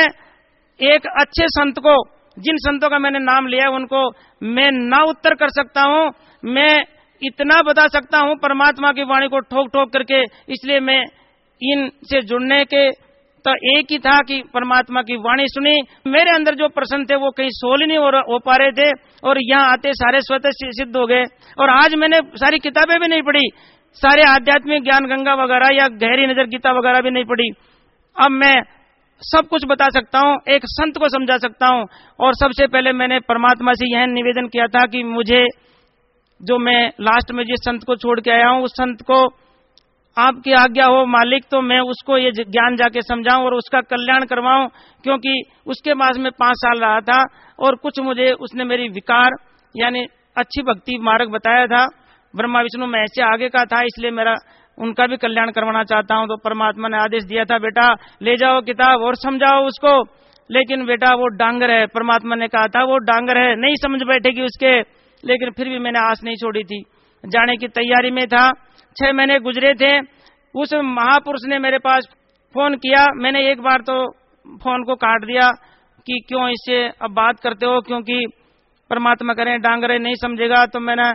एक अच्छे संत को, जिन संतों का मैंने नाम लिया उनको मैं ना उत्तर कर सकता हूँ, मैं इतना बता सकता हूँ परमात्मा की वाणी को ठोक ठोक करके। इसलिए मैं इनसे जुड़ने के तो एक ही था कि परमात्मा की वाणी सुनी। मेरे अंदर जो प्रश्न थे वो कहीं सोल ही नहीं हो, हो पा रहे थे, और यहाँ आते सारे स्वतः सिद्ध हो गए। और आज मैंने सारी किताबें भी नहीं पढ़ी, सारे आध्यात्मिक ज्ञान गंगा वगैरह या गहरी नजर गीता वगैरह भी नहीं पढ़ी। अब मैं सब कुछ बता सकता हूँ, एक संत को समझा सकता हूँ। और सबसे पहले मैंने परमात्मा से यह निवेदन किया था कि मुझे जो मैं लास्ट में जिस संत को छोड़ के आया हूँ, उस संत को आपकी आज्ञा हो मालिक, तो मैं उसको ये ज्ञान जाके समझाऊं और उसका कल्याण करवाऊं। क्योंकि उसके पास में पांच साल रहा था और कुछ मुझे उसने मेरी विकार यानी अच्छी भक्ति मार्ग बताया था, ब्रह्मा विष्णु मैं ऐसे आगे का था, इसलिए मेरा उनका भी कल्याण करवाना चाहता हूं। तो परमात्मा ने आदेश दिया था, बेटा ले जाओ किताब और समझाओ उसको। लेकिन बेटा वो डांगर है, परमात्मा ने कहा था वो डांगर है, नहीं समझ बैठेगी उसके। लेकिन फिर भी मैंने आस नहीं छोड़ी थी, जाने की तैयारी में था। छह महीने गुजरे थे, उस महापुरुष ने मेरे पास फोन किया। मैंने एक बार तो फोन को काट दिया कि क्यों इससे अब बात करते हो, क्योंकि परमात्मा करें डांगरे नहीं समझेगा, तो मैंने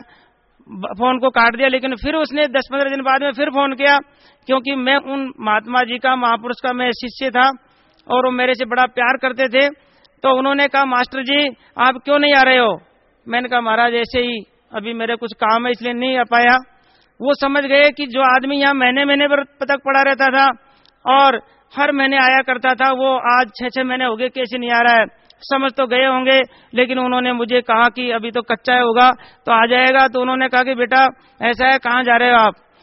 फोन को काट दिया। लेकिन फिर उसने दस पंद्रह दिन बाद में फिर फोन किया, क्योंकि मैं उन महात्मा जी का, महापुरुष का मैं शिष्य था और वो मेरे से बड़ा प्यार करते थे। तो उन्होंने कहा, मास्टर जी आप क्यों नहीं आ रहे हो। मैंने कहा महाराज ऐसे ही, अभी मेरे कुछ काम है इसलिए नहीं आ पाया। वो समझ गए कि जो आदमी यहाँ महीने महीने पर पतक पड़ा रहता था और हर महीने आया करता था, वो आज छह छह महीने हो गए कैसे नहीं आ रहा है। समझ तो गए होंगे, लेकिन उन्होंने मुझे कहा कि अभी तो कच्चा होगा तो आ जाएगा। तो उन्होंने कहा कि बेटा ऐसा है, कहाँ जा रहे हो आप।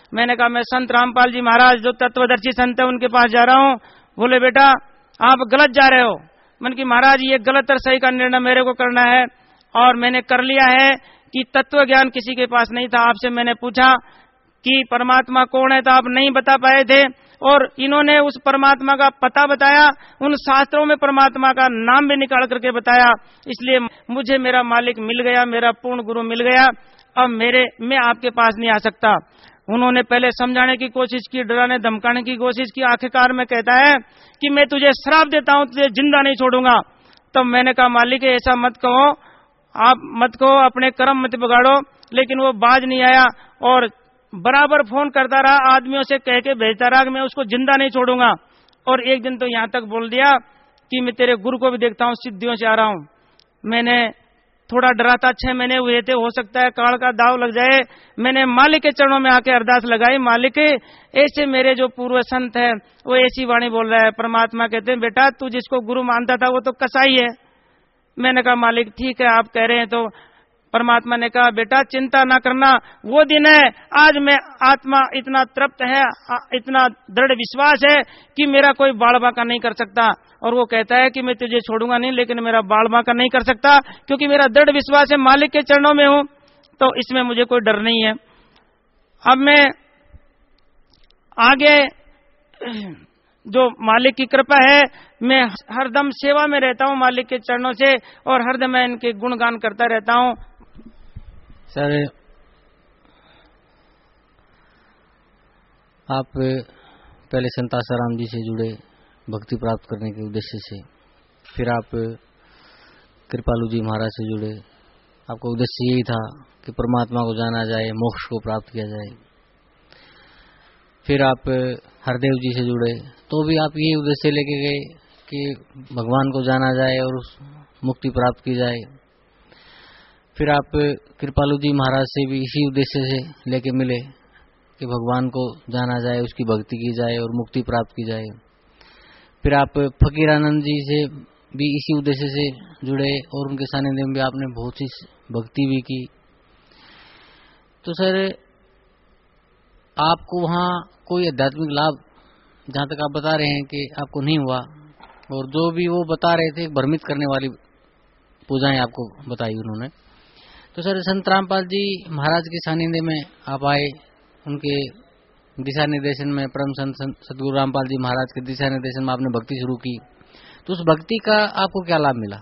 मैंने कहा मैं संत रामपाल जी महाराज जो तत्वदर्शी संत है उनके पास जा रहा हूँ। बोले बेटा आप गलत जा रहे हो। मन की महाराज ये गलत और सही का निर्णय मेरे को करना है और मैंने कर लिया है कि तत्व ज्ञान किसी के पास नहीं था। आपसे मैंने पूछा कि परमात्मा कौन है तो आप नहीं बता पाए थे और इन्होंने उस परमात्मा का पता बताया, उन शास्त्रों में परमात्मा का नाम भी निकाल करके बताया। इसलिए मुझे मेरा मालिक मिल गया, मेरा पूर्ण गुरु मिल गया। अब मेरे मैं आपके पास नहीं आ सकता। उन्होंने पहले समझाने की कोशिश की, डराने धमकाने की कोशिश की। आखिरकार में कहता है कि मैं तुझे श्राप देता हूं, तुझे जिंदा नहीं छोड़ूंगा। तब मैंने कहा मालिक ऐसा मत कहो, आप मत कहो, अपने कर्म मत बिगाड़ो। लेकिन वो बाज नहीं आया और बराबर फोन करता रहा, आदमियों से कह के भेजता रहा कि मैं उसको जिंदा नहीं छोड़ूंगा। और एक दिन तो यहां तक बोल दिया कि मैं तेरे गुरु को भी देखता हूं, सिद्धियों से आ रहा हूं। मैंने थोड़ा डरा था, छह महीने हुए थे, हो सकता है काल का दाव लग जाए। मैंने मालिक के चरणों में आके अरदास लगाई, मालिक ऐसे मेरे जो पूर्व संत है वो ऐसी वाणी बोल रहा है। परमात्मा कहते हैं बेटा तू जिसको गुरु मानता था वो तो कसाई है। मैंने कहा मालिक ठीक है आप कह रहे हैं। तो परमात्मा ने कहा बेटा चिंता ना करना, वो दिन है आज मैं आत्मा इतना तृप्त है, इतना दृढ़ विश्वास है कि मेरा कोई बाल बांका नहीं कर सकता। और वो कहता है कि मैं तुझे छोड़ूंगा नहीं, लेकिन मेरा बाल बांका नहीं कर सकता क्योंकि मेरा दृढ़ विश्वास है, मालिक के चरणों में हूं, तो इसमें मुझे कोई डर नहीं है। अब मैं आगे जो मालिक की कृपा है, मैं हरदम सेवा में रहता हूं मालिक के चरणों से और हरदम मैं इनके गुणगान करता रहता हूं। सर आप पहले संत आसाराम जी से जुड़े भक्ति प्राप्त करने के उद्देश्य से, फिर आप कृपालु जी महाराज से जुड़े, आपका उद्देश्य यही था कि परमात्मा को जाना जाए, मोक्ष को प्राप्त किया जाए। फिर आप हरदेव जी से जुड़े तो भी आप यही उद्देश्य लेके गए कि भगवान को जाना जाए और उस मुक्ति प्राप्त की जाए। फिर आप कृपालु जी महाराज से भी इसी उद्देश्य से लेके मिले कि भगवान को जाना जाए, उसकी भक्ति की जाए और मुक्ति प्राप्त की जाए। फिर आप फकीरानंद जी से भी इसी उद्देश्य से जुड़े और उनके सानिध्य में भी आपने बहुत सी भक्ति भी की। तो सर आपको वहाँ कोई आध्यात्मिक लाभ, जहाँ तक आप बता रहे हैं कि आपको नहीं हुआ, और जो भी वो बता रहे थे भ्रमित करने वाली पूजाएं आपको बताई उन्होंने। तो सर संत रामपाल जी महाराज के सानिध्य में आप आए, उनके दिशा निर्देशन में, परम संत सदगुरु रामपाल जी महाराज के दिशा निर्देशन में आपने भक्ति शुरू की। तो उस भक्ति का आपको क्या लाभ मिला?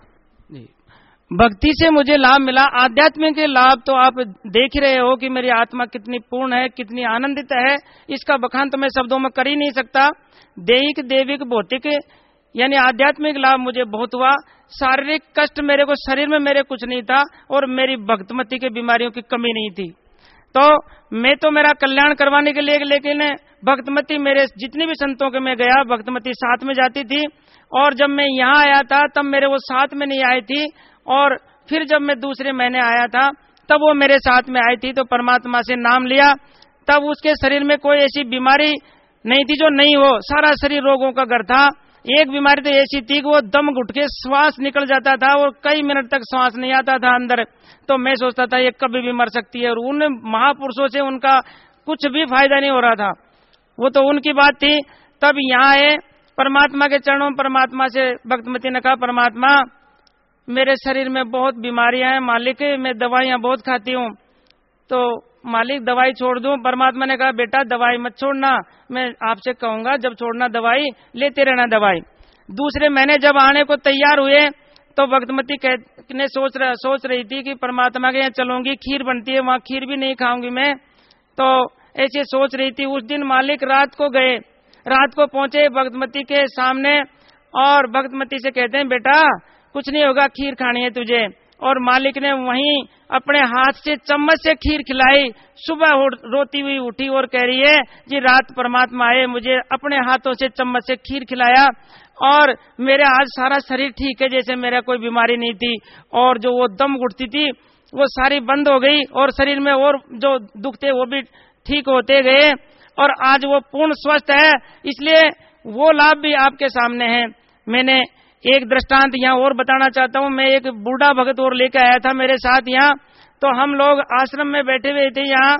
भक्ति से मुझे लाभ मिला, आध्यात्मिक के लाभ तो आप देख रहे हो कि मेरी आत्मा कितनी पूर्ण है, कितनी आनंदित है। इसका बखान तो मैं शब्दों में कर ही नहीं सकता। दैहिक, देविक, भौतिक यानी आध्यात्मिक लाभ मुझे बहुत हुआ। शारीरिक कष्ट मेरे को, शरीर में मेरे कुछ नहीं था और मेरी भक्तमती के बीमारियों की कमी नहीं थी। तो मैं तो मेरा कल्याण करवाने के लिए, लेकिन भक्तमती मेरे जितने भी संतों के मैं गया, भक्तमती साथ में जाती थी। और जब मैं यहाँ आया था तब मेरे वो साथ में नहीं आई थी, और फिर जब मैं दूसरे महीने आया था तब वो मेरे साथ में आई थी। तो परमात्मा से नाम लिया, तब उसके शरीर में कोई ऐसी बीमारी नहीं थी जो नहीं हो, सारा शरीर रोगों का घर था। एक बीमारी तो ऐसी थी कि वो दम घुट के श्वास निकल जाता था और कई मिनट तक श्वास नहीं आता था अंदर। तो मैं सोचता था ये कभी भी मर सकती है, और उन महापुरुषों से उनका कुछ भी फायदा नहीं हो रहा था। वो तो उनकी बात थी। तब यहाँ आए परमात्मा के चरणों में, परमात्मा से भक्तमती ने कहा परमात्मा मेरे शरीर में बहुत बीमारियां हैं मालिक, मैं दवाइयां बहुत खाती हूँ, तो मालिक दवाई छोड़ दूं। परमात्मा ने कहा बेटा दवाई मत छोड़ना, मैं आपसे कहूंगा जब छोड़ना दवाई लेते रहना दवाई। दूसरे महीने जब आने को तैयार हुए तो भक्तमती ने सोच रहा सोच रही थी कि परमात्मा के यहाँ चलूंगी, खीर बनती है वहाँ, खीर भी नहीं खाऊंगी मैं, तो ऐसे सोच रही थी। उस दिन मालिक रात को गए, रात को पहुंचे भक्तमती के सामने और भक्तमती से कहते हैं बेटा कुछ नहीं होगा, खीर खानी है तुझे। और मालिक ने वहीं अपने हाथ से चम्मच से खीर खिलाई। सुबह रोती हुई उठी और कह रही है जी रात परमात्मा आए, मुझे अपने हाथों से चम्मच से खीर खिलाया और मेरे आज सारा शरीर ठीक है, जैसे मेरा कोई बीमारी नहीं थी। और जो वो दम घुटती थी वो सारी बंद हो गई और शरीर में और जो दुख थे वो भी ठीक होते गए और आज वो पूर्ण स्वस्थ है। इसलिए वो लाभ भी आपके सामने है। मैंने एक दृष्टांत यहाँ और बताना चाहता हूँ। मैं एक बूढ़ा भगत और लेकर आया था मेरे साथ यहाँ, तो हम लोग आश्रम में बैठे हुए थे यहाँ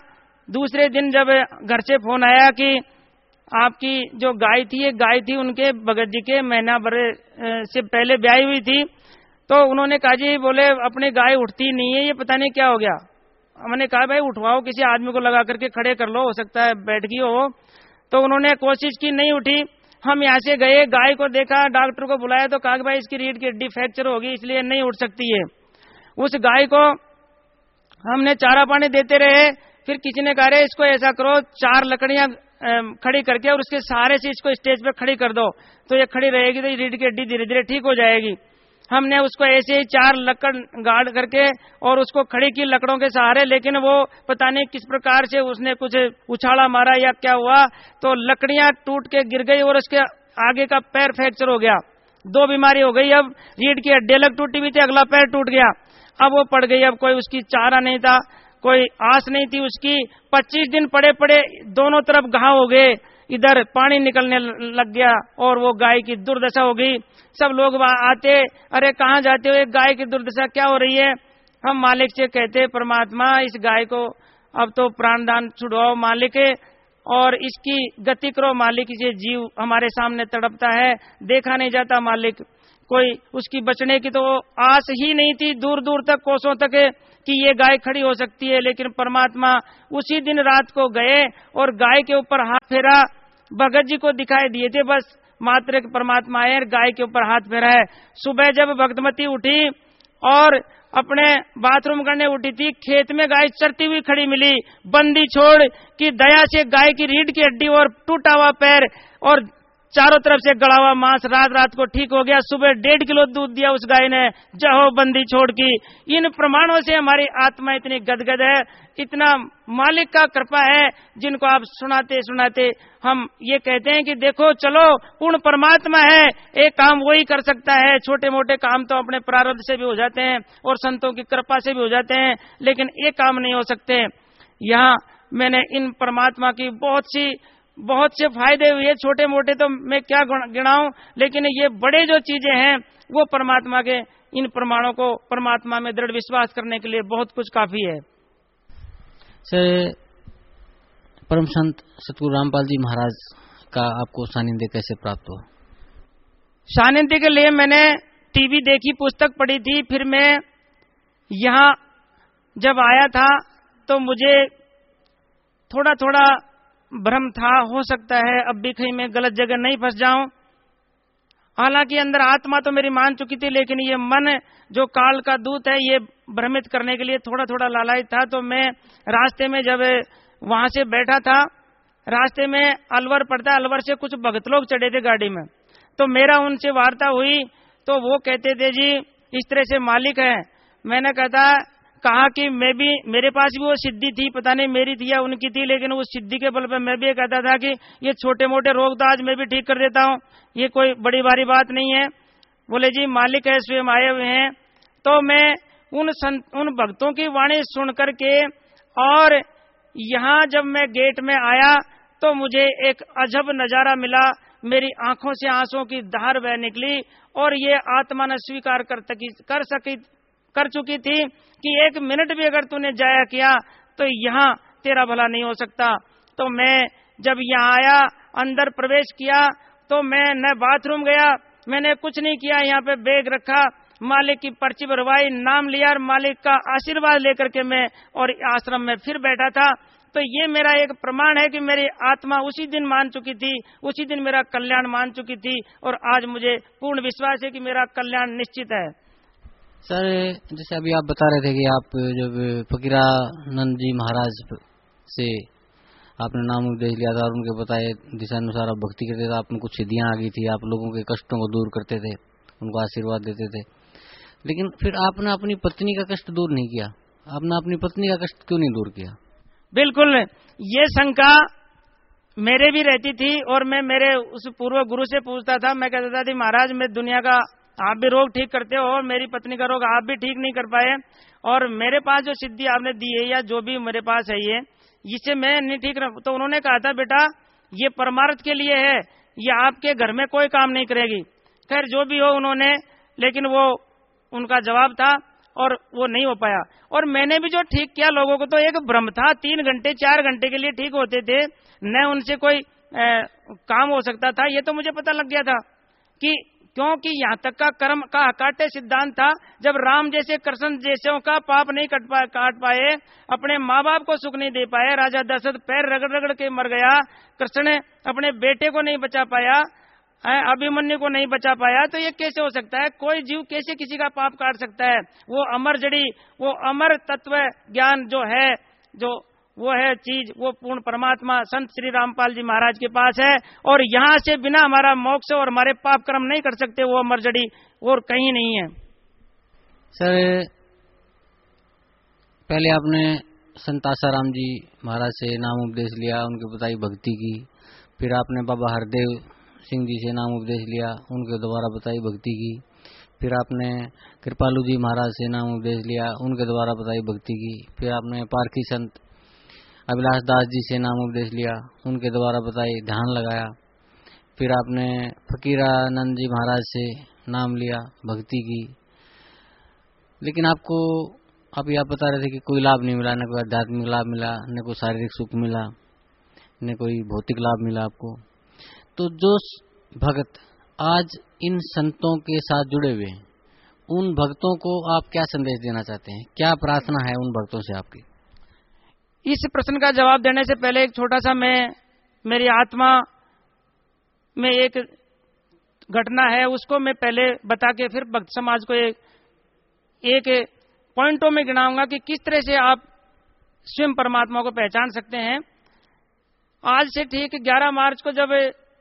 दूसरे दिन जब घर से फोन आया कि आपकी जो गाय थी, ये गाय थी उनके भगत जी के महीना भर से पहले ब्याई हुई थी, तो उन्होंने कहा जी बोले अपनी गाय उठती नहीं है, ये पता नहीं क्या हो गया। मैंने कहा भाई उठवाओ, किसी आदमी को लगा करके खड़े कर लो, हो सकता है बैठ गई हो। तो उन्होंने कोशिश की, नहीं उठी। हम यहाँ से गए, गाय को देखा, डॉक्टर को बुलाया तो कहा भाई इसकी रीढ़ की हड्डी फ्रैक्चर होगी, इसलिए नहीं उठ सकती है। उस गाय को हमने चारा पानी देते रहे। फिर किसी ने कहा इसको ऐसा करो, चार लकड़ियां खड़ी करके और उसके सहारे से इसको स्टेज पे खड़ी कर दो, तो ये खड़ी रहेगी तो रीढ़ की हड्डी धीरे धीरे ठीक हो जाएगी। हमने उसको ऐसे ही चार लकड़ गाड़ करके और उसको खड़ी की लकड़ों के सहारे, लेकिन वो पता नहीं किस प्रकार से उसने कुछ उछाला मारा या क्या हुआ, तो लकड़ियां टूट के गिर गई और उसके आगे का पैर फ्रैक्चर हो गया। दो बीमारी हो गई। अब रीढ़ की हड्डी अलग टूटी हुई थी, अगला पैर टूट गया। अब वो पड़ गई। अब कोई उसकी चारा नहीं था, कोई आस नहीं थी उसकी। पच्चीस दिन पड़े पड़े दोनों तरफ घाव हो गए, इधर पानी निकलने लग गया और वो गाय की दुर्दशा हो गई। सब लोग आते, अरे कहाँ जाते हो, एक गाय की दुर्दशा क्या हो रही है। हम मालिक से कहते परमात्मा इस गाय को अब तो प्राणदान छुड़वाओ मालिक, और इसकी गति करो मालिक, इसे जीव हमारे सामने तड़पता है, देखा नहीं जाता मालिक। कोई उसकी बचने की तो आस ही नहीं थी दूर दूर तक, कोसों तक, कि ये गाय खड़ी हो सकती है। लेकिन परमात्मा उसी दिन रात को गए और गाय के ऊपर हाथ फेरा। भगत जी को दिखाई दिए थे बस मात्र परमात्मा आए, गाय के ऊपर हाथ फेरा है। सुबह जब भक्तमती उठी और अपने बाथरूम करने उठी थी, खेत में गाय चरती हुई खड़ी मिली, बंदी छोड़ की दया से गाय की रीढ़ की हड्डी और टूटा हुआ पैर और चारों तरफ से गड़ा हुआ मांस रात रात को ठीक हो गया। सुबह डेढ़ किलो दूध दिया उस गाय ने, जहो बंदी छोड़ की। इन प्रमाणों से हमारी आत्मा इतनी गदगद है, इतना मालिक का कृपा है, जिनको आप सुनाते सुनाते हम ये कहते हैं कि देखो चलो पूर्ण परमात्मा है, एक काम वही कर सकता है। छोटे मोटे काम तो अपने प्रारब्ध से भी हो जाते हैं और संतों की कृपा से भी हो जाते हैं, लेकिन ये काम नहीं हो सकते। यहाँ मैंने इन परमात्मा की बहुत सी बहुत से फायदे हुए, छोटे मोटे तो मैं क्या गिनाऊं, लेकिन ये बड़े जो चीजें हैं वो परमात्मा के इन प्रमाणों को परमात्मा में दृढ़ विश्वास करने के लिए बहुत कुछ काफी है। सर, परम संत सतगुरु रामपाल जी महाराज का आपको सानिध्य कैसे प्राप्त हुआ? सानिध्य के लिए मैंने टीवी देखी, पुस्तक पढ़ी थी, फिर मैं यहाँ जब आया था तो मुझे थोड़ा थोड़ा भ्रम था, हो सकता है अब भी कहीं मैं गलत जगह नहीं फंस जाऊं। हालांकि अंदर आत्मा तो मेरी मान चुकी थी, लेकिन ये मन जो काल का दूत है ये भ्रमित करने के लिए थोड़ा थोड़ा लालायित था। तो मैं रास्ते में जब वहां से बैठा था, रास्ते में अलवर पड़ता है, अलवर से कुछ भगत लोग चढ़े थे गाड़ी में, तो मेरा उनसे वार्ता हुई तो वो कहते थे जी इस तरह से मालिक है। मैंने कहता कहा कि मैं भी, मेरे पास भी वो सिद्धि थी, पता नहीं मेरी थी या उनकी थी, लेकिन उस सिद्धि के बल पर मैं भी कहता था कि ये छोटे मोटे रोग तो आज मैं भी ठीक कर देता हूँ, ये कोई बड़ी भारी बात नहीं है। बोले जी मालिक है, स्वयं आए हुए हैं। तो मैं उन संत, उन भक्तों की वाणी सुन करके और यहाँ जब मैं गेट में आया तो मुझे एक अजब नजारा मिला। मेरी आंखों से आंसुओं की धार बह निकली और ये आत्मा ने स्वीकार कर कर सकी कर चुकी थी कि एक मिनट भी अगर तूने जाया किया तो यहाँ तेरा भला नहीं हो सकता। तो मैं जब यहाँ आया, अंदर प्रवेश किया, तो मैं न बाथरूम गया, मैंने कुछ नहीं किया, यहाँ पे बैग रखा, मालिक की पर्ची भरवाई, नाम लिया और मालिक का आशीर्वाद लेकर के मैं और आश्रम में फिर बैठा था। तो ये मेरा एक प्रमाण है कि मेरी आत्मा उसी दिन मान चुकी थी, उसी दिन मेरा कल्याण मान चुकी थी और आज मुझे पूर्ण विश्वास है कि मेरा कल्याण निश्चित है। सर, जैसे अभी आप बता रहे थे कि आप जब फकीरानंद जी महाराज से आपने नाम उपदेश लिया था और उनके बताए दिशानुसार आप भक्ति करते थे, आप में कुछ सिद्धियां आ गई थी, आप लोगों के कष्टों को दूर करते थे, उनको आशीर्वाद देते थे, लेकिन फिर आपने अपनी पत्नी का कष्ट दूर नहीं किया। आपने अपनी पत्नी का कष्ट क्यों नहीं दूर किया? बिल्कुल, ये शंका मेरे भी रहती थी और मैं मेरे उस पूर्व गुरु से पूछता था। मैं कहता था महाराज मैं दुनिया का आप भी रोग ठीक करते हो और मेरी पत्नी का रोग आप भी ठीक नहीं कर पाए, और मेरे पास जो सिद्धि आपने दी है या जो भी मेरे पास है ये इससे मैं नहीं ठीक रह। तो उन्होंने कहा था बेटा ये परमार्थ के लिए है, ये आपके घर में कोई काम नहीं करेगी। खैर जो भी हो उन्होंने, लेकिन वो उनका जवाब था। और वो नहीं हो पाया। और मैंने भी जो ठीक किया लोगों को, तो एक भ्रम था, तीन घंटे चार घंटे के लिए ठीक होते थे, न उनसे कोई ए, काम हो सकता था। ये तो मुझे पता लग गया था कि क्योंकि यहाँ तक का कर्म का अकाट्य सिद्धांत था, जब राम जैसे कृष्ण जैसों का पाप नहीं कट पा, काट पाए, अपने माँ बाप को सुख नहीं दे पाए, राजा दशरथ पैर रगड़ रगड़ के मर गया, कृष्ण अपने बेटे को नहीं बचा पाया, अभिमन्यु को नहीं बचा पाया, तो ये कैसे हो सकता है? कोई जीव कैसे किसी का पाप काट सकता है? वो अमर जड़ी, वो अमर तत्व ज्ञान जो है, जो वो है चीज, वो पूर्ण परमात्मा संत श्री रामपाल जी महाराज के पास है। और यहाँ से बिना हमारा मोक्ष और हमारे पाप कर्म नहीं कर सकते, वो अमर जड़ी और कहीं नहीं है। सर, पहले आपने संत आसाराम जी महाराज से नाम उपदेश लिया, उनके बताई भक्ति की, फिर आपने बाबा हरदेव सिंह जी से नाम उपदेश लिया, उनके द्वारा बताई भक्ति की, फिर आपने कृपालू जी महाराज से नाम उपदेश लिया, उनके द्वारा बताई भक्ति की, फिर आपने पारखी संत अभिलाष दास जी से नाम उपदेश लिया, उनके द्वारा बताई ध्यान लगाया, फिर आपने फकीरानंद जी महाराज से नाम लिया, भक्ति की। लेकिन आपको अभी आप बता रहे थे कि कोई लाभ नहीं मिला, न कोई आध्यात्मिक लाभ मिला, न कोई शारीरिक सुख मिला, न कोई भौतिक लाभ मिला आपको। तो जो भक्त आज इन संतों के साथ जुड़े हुए हैं, उन भक्तों को आप क्या संदेश देना चाहते हैं? क्या प्रार्थना है उन भक्तों से आपकी? इस प्रश्न का जवाब देने से पहले एक छोटा सा मैं मेरी आत्मा में एक घटना है, उसको मैं पहले बता के फिर भक्त समाज को एक एक पॉइंटों में गिनाऊंगा कि किस तरह से आप स्वयं परमात्मा को पहचान सकते हैं। आज से ठीक ग्यारह मार्च को जब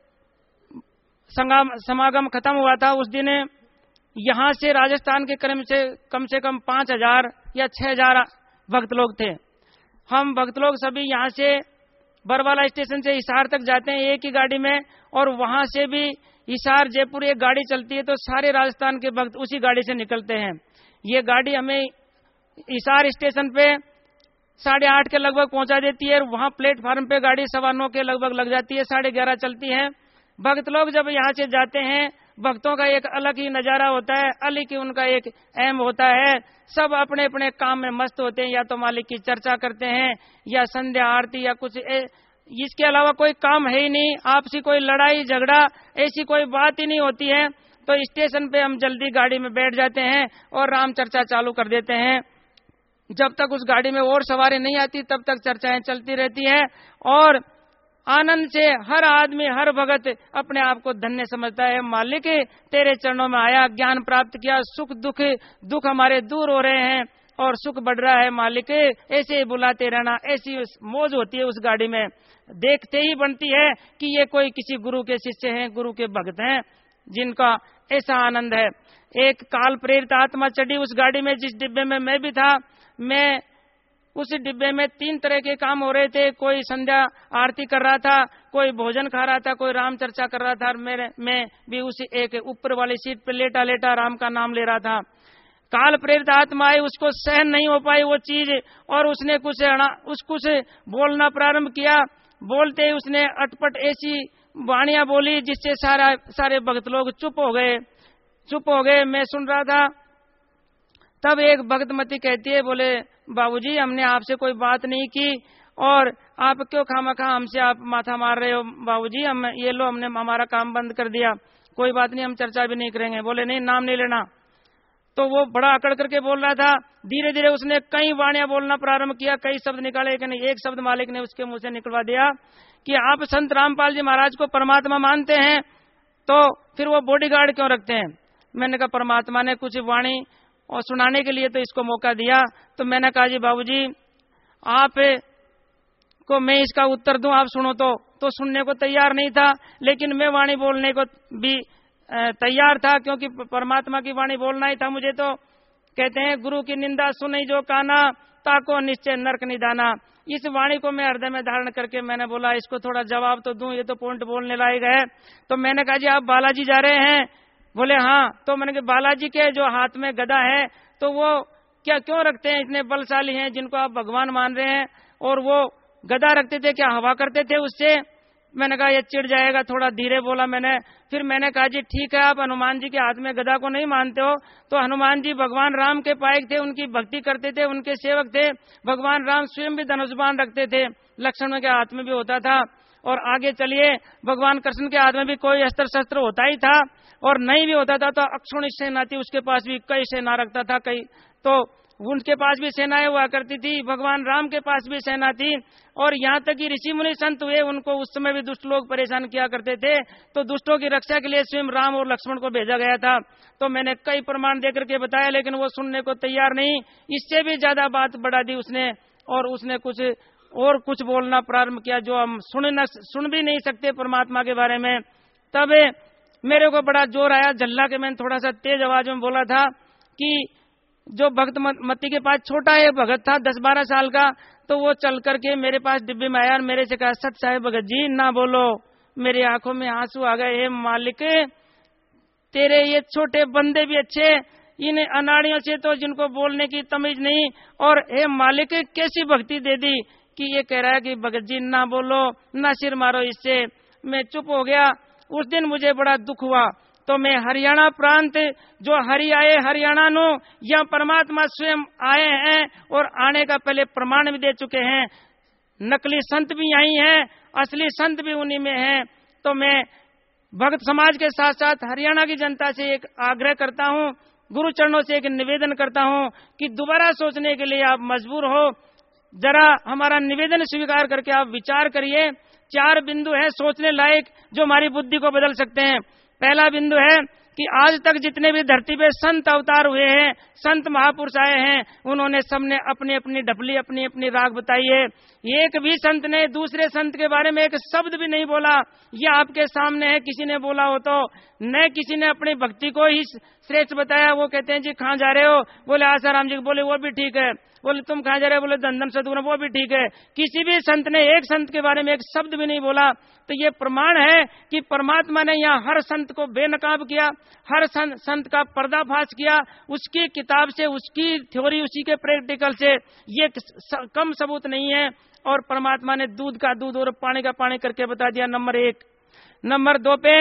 समागम खत्म हुआ था, उस दिन यहाँ से राजस्थान के क्रम से कम से कम पांच हजार या छह हजार भक्त लोग थे। हम भक्त लोग सभी यहाँ से बरवाला स्टेशन से हिसार तक जाते हैं एक ही गाड़ी में, और वहां से भी हिसार जयपुर एक गाड़ी चलती है, तो सारे राजस्थान के भक्त उसी गाड़ी से निकलते हैं। ये गाड़ी हमें हिसार स्टेशन पे साढ़े आठ के लगभग पहुंचा देती है, और वहां प्लेटफार्म पे गाड़ी सवा नौ के लगभग लग जाती है, साढ़े ग्यारह चलती है। भक्त लोग जब यहाँ से जाते हैं, भक्तों का एक अलग ही नजारा होता है, अलग ही उनका एक एम होता है। सब अपने अपने काम में मस्त होते हैं, या तो मालिक की चर्चा करते हैं, या संध्या आरती, या कुछ ए, इसके अलावा कोई काम है ही नहीं। आपसी कोई लड़ाई झगड़ा ऐसी कोई बात ही नहीं होती है। तो स्टेशन पे हम जल्दी गाड़ी में बैठ जाते हैं और राम चर्चा चालू कर देते हैं। जब तक उस गाड़ी में और सवारी नहीं आती, तब तक चर्चाएं चलती रहती है, और आनंद से हर आदमी, हर भगत अपने आप को धन्य समझता है। मालिक तेरे चरणों में आया, ज्ञान प्राप्त किया, सुख दुख दुख हमारे दूर हो रहे हैं और सुख बढ़ रहा है। मालिक ऐसे ही बुलाते रहना, ऐसी मौज होती है उस गाड़ी में। देखते ही बनती है कि ये कोई किसी गुरु के शिष्य हैं, गुरु के भक्त हैं, जिनका ऐसा आनंद है। एक काल प्रेरित आत्मा चढ़ी उस गाड़ी में, जिस डिब्बे में मैं भी था। मैं उस डिब्बे में तीन तरह के काम हो रहे थे। कोई संध्या आरती कर रहा था, कोई भोजन खा रहा था, कोई राम चर्चा कर रहा था, और मेरे मैं भी उस एक ऊपर वाली सीट पे लेटा लेटा राम का नाम ले रहा था। काल प्रेरित आत्मा आई, उसको सहन नहीं हो पाई वो चीज, और उसने कुछ उस कुछ बोलना प्रारंभ किया। बोलते ही उसने अटपट ऐसी वाणियां बोली जिससे सारा सारे भक्त लोग चुप हो गए चुप हो गए मैं सुन रहा था। तब एक भक्तमती कहती है, बोले बाबूजी, हमने आपसे कोई बात नहीं की, और आप क्यों खामखा हमसे आप माथा मार रहे हो? बाबूजी, हम ये लो, हमने हमारा काम बंद कर दिया, कोई बात नहीं, हम चर्चा भी नहीं करेंगे। बोले नहीं, नाम नहीं लेना। तो वो बड़ा अकड़ करके बोल रहा था। धीरे धीरे उसने कई वाणियां बोलना प्रारंभ किया, कई शब्द निकाले, लेकिन एक शब्द मालिक ने उसके मुंह से निकलवा दिया कि आप संत रामपाल जी महाराज को परमात्मा मानते हैं, तो फिर वो बॉडीगार्ड क्यों रखते हैं? मैंने कहा, परमात्मा ने कुछ वाणी और सुनाने के लिए तो इसको मौका दिया। तो मैंने कहा, जी बाबूजी, आप को मैं इसका उत्तर दूं, आप सुनो। तो तो सुनने को तैयार नहीं था, लेकिन मैं वाणी बोलने को भी तैयार था, क्योंकि परमात्मा की वाणी बोलना ही था मुझे। तो कहते हैं, गुरु की निंदा सुनी जो काना, ताको निश्चय नरक निदाना। इस वाणी को मैं हृदय में धारण करके मैंने बोला, इसको थोड़ा जवाब तो दूं, ये तो पॉइंट बोलने लायक है। तो मैंने कहा, जी आप बालाजी जा रहे हैं? बोले हाँ। तो मैंने कहा, बालाजी के जो हाथ में गदा है, तो वो क्या क्यों रखते हैं? इतने बलशाली हैं जिनको आप भगवान मान रहे हैं, और वो गदा रखते थे, क्या हवा करते थे उससे? मैंने कहा ये चिढ़ जाएगा, थोड़ा धीरे बोला मैंने। फिर मैंने कहा जी ठीक है, आप हनुमान जी के हाथ में गदा को नहीं मानते हो, तो हनुमान जी भगवान राम के पायक थे, उनकी भक्ति करते थे, उनके सेवक थे। भगवान राम स्वयं भी धनुष बाण रखते थे, लक्ष्मण के हाथ में भी होता था। और आगे चलिए, भगवान कृष्ण के हाथ में भी कोई अस्त्र शस्त्र होता ही था, और नहीं भी होता था तो अक्षुणी सेना थी, उसके पास भी कई सेना रखता था, कई तो उनके पास भी सेनाएं हुआ करती थी। भगवान राम के पास भी सेना थी। और यहाँ तक कि ऋषि मुनि संत हुए, उनको उस समय भी दुष्ट लोग परेशान किया करते थे, तो दुष्टों की रक्षा के लिए स्वयं राम और लक्ष्मण को भेजा गया था। तो मैंने कई प्रमाण देकर के बताया, लेकिन वो सुनने को तैयार नहीं। इससे भी ज्यादा बात बढ़ा दी उसने, और उसने कुछ और कुछ बोलना प्रारंभ किया जो हम सुन न सुन भी नहीं सकते परमात्मा के बारे में। तब मेरे को बड़ा जोर आया, झल्ला के मैंने थोड़ा सा तेज आवाज में बोला था कि जो भक्त मती के पास छोटा एक भगत था दस बारह साल का, तो वो चल करके मेरे पास डिब्बे में आया और मेरे से कहा, सच साहेब भगत जी ना बोलो। मेरी आंखों में आंसू आ गए। हे मालिक, तेरे ये छोटे बंदे भी अच्छे, इन अनाड़ियों से तो जिनको बोलने की तमीज नहीं, और हे मालिक कैसी भक्ति दे दी कि ये कह रहा है कि भगत जी ना बोलो, ना सिर मारो इससे। मैं चुप हो गया। उस दिन मुझे बड़ा दुख हुआ। तो मैं हरियाणा प्रांत जो हरि आए हरियाणा नो, यह परमात्मा स्वयं आए हैं और आने का पहले प्रमाण भी दे चुके हैं। नकली संत भी यही हैं, असली संत भी उन्हीं में हैं। तो मैं भक्त समाज के साथ साथ हरियाणा की जनता से एक आग्रह करता हूं, गुरु चरणों से एक निवेदन करता हूं कि दोबारा सोचने के लिए आप मजबूर हो। जरा हमारा निवेदन स्वीकार करके आप विचार करिए। चार बिंदु है सोचने लायक जो हमारी बुद्धि को बदल सकते हैं। पहला बिंदु है कि आज तक जितने भी धरती पे संत अवतार हुए हैं, संत महापुरुष आए हैं, उन्होंने सबने अपनी अपनी ढपली, अपनी अपनी राग बताई है। एक भी संत ने दूसरे संत के बारे में एक शब्द भी नहीं बोला। यह आपके सामने है, किसी ने बोला हो तो। न किसी ने अपनी भक्ति को ही श्रेष्ठ बताया। वो कहते हैं जी कहाँ जा रहे हो? बोले आसाराम जी। बोले वो भी ठीक है। बोले तुम कहाँ जा रहे हो? बोले धनधन सदगुरु, वो भी ठीक है। किसी भी संत ने एक संत के बारे में एक शब्द भी नहीं बोला। तो ये प्रमाण है कि परमात्मा ने यहाँ हर संत को बेनकाब किया, हर संत, संत का पर्दाफाश किया, उसकी किताब से, उसकी थ्योरी, उसी के प्रैक्टिकल से। ये कम सबूत नहीं है। और परमात्मा ने दूध का दूध और पानी का पानी करके बता दिया, नंबर एक। नंबर दो पे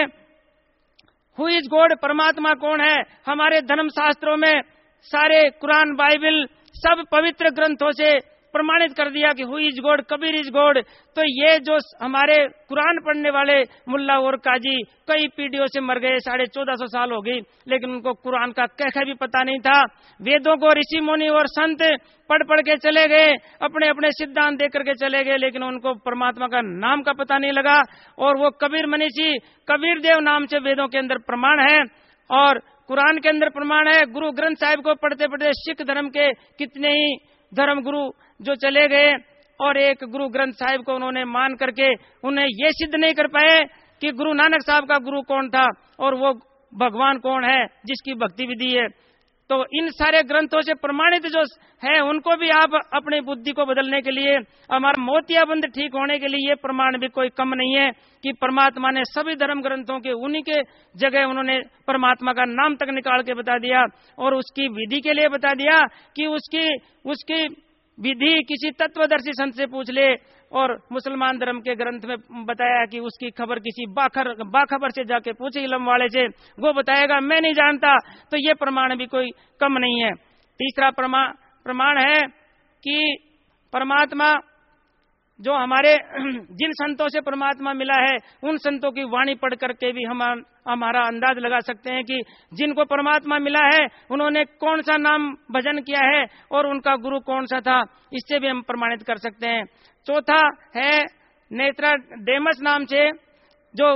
हु इज गॉड, परमात्मा कौन है? हमारे धर्म शास्त्रों में सारे कुरान, बाइबल, सब पवित्र ग्रंथों से प्रमाणित कर दिया कि who is God, Kabir is God. तो ये जो हमारे कुरान पढ़ने वाले मुल्ला और काजी कई पीढ़ियों से मर गए, साढ़े चौदह सौ साल हो गई, लेकिन उनको कुरान का कह भी पता नहीं था। वेदों को ऋषि मुनि और संत पढ़ पढ़ के चले गए, अपने अपने सिद्धांत दे करके चले गए, लेकिन उनको परमात्मा का नाम का पता नहीं लगा। और वो कबीर मनीषी, कबीर देव नाम से वेदों के अंदर प्रमाण है और कुरान के अंदर प्रमाण है। गुरु ग्रंथ साहिब को पढ़ते पढ़ते सिख धर्म के कितने ही धर्म गुरु जो चले गए, और एक गुरु ग्रंथ साहिब को उन्होंने मान करके उन्हें ये सिद्ध नहीं कर पाए कि गुरु नानक साहब का गुरु कौन था और वो भगवान कौन है जिसकी भक्ति विधि है। तो इन सारे ग्रंथों से प्रमाणित जो है, उनको भी आप अपनी बुद्धि को बदलने के लिए, हमारा मोतियाबंद ठीक होने के लिए, ये प्रमाण भी कोई कम नहीं है कि परमात्मा ने सभी धर्म ग्रंथों के उन्हीं के जगह उन्होंने परमात्मा का नाम तक निकाल के बता दिया और उसकी विधि के लिए बता दिया कि उसकी उसकी विधि किसी तत्वदर्शी संत से पूछ ले। और मुसलमान धर्म के ग्रंथ में बताया कि उसकी खबर किसी बाखर बाखबर से जाके पूछे, इलम वाले से, वो बताएगा, मैं नहीं जानता। तो ये प्रमाण भी कोई कम नहीं है। तीसरा प्रमाण प्रमाण है कि परमात्मा जो हमारे जिन संतों से परमात्मा मिला है, उन संतों की वाणी पढ़ करके भी हम हमारा अंदाज लगा सकते हैं कि जिनको परमात्मा मिला है उन्होंने कौन सा नाम भजन किया है और उनका गुरु कौन सा था। इससे भी हम प्रमाणित कर सकते हैं। चौथा है नेत्रा डेमस नाम से, जो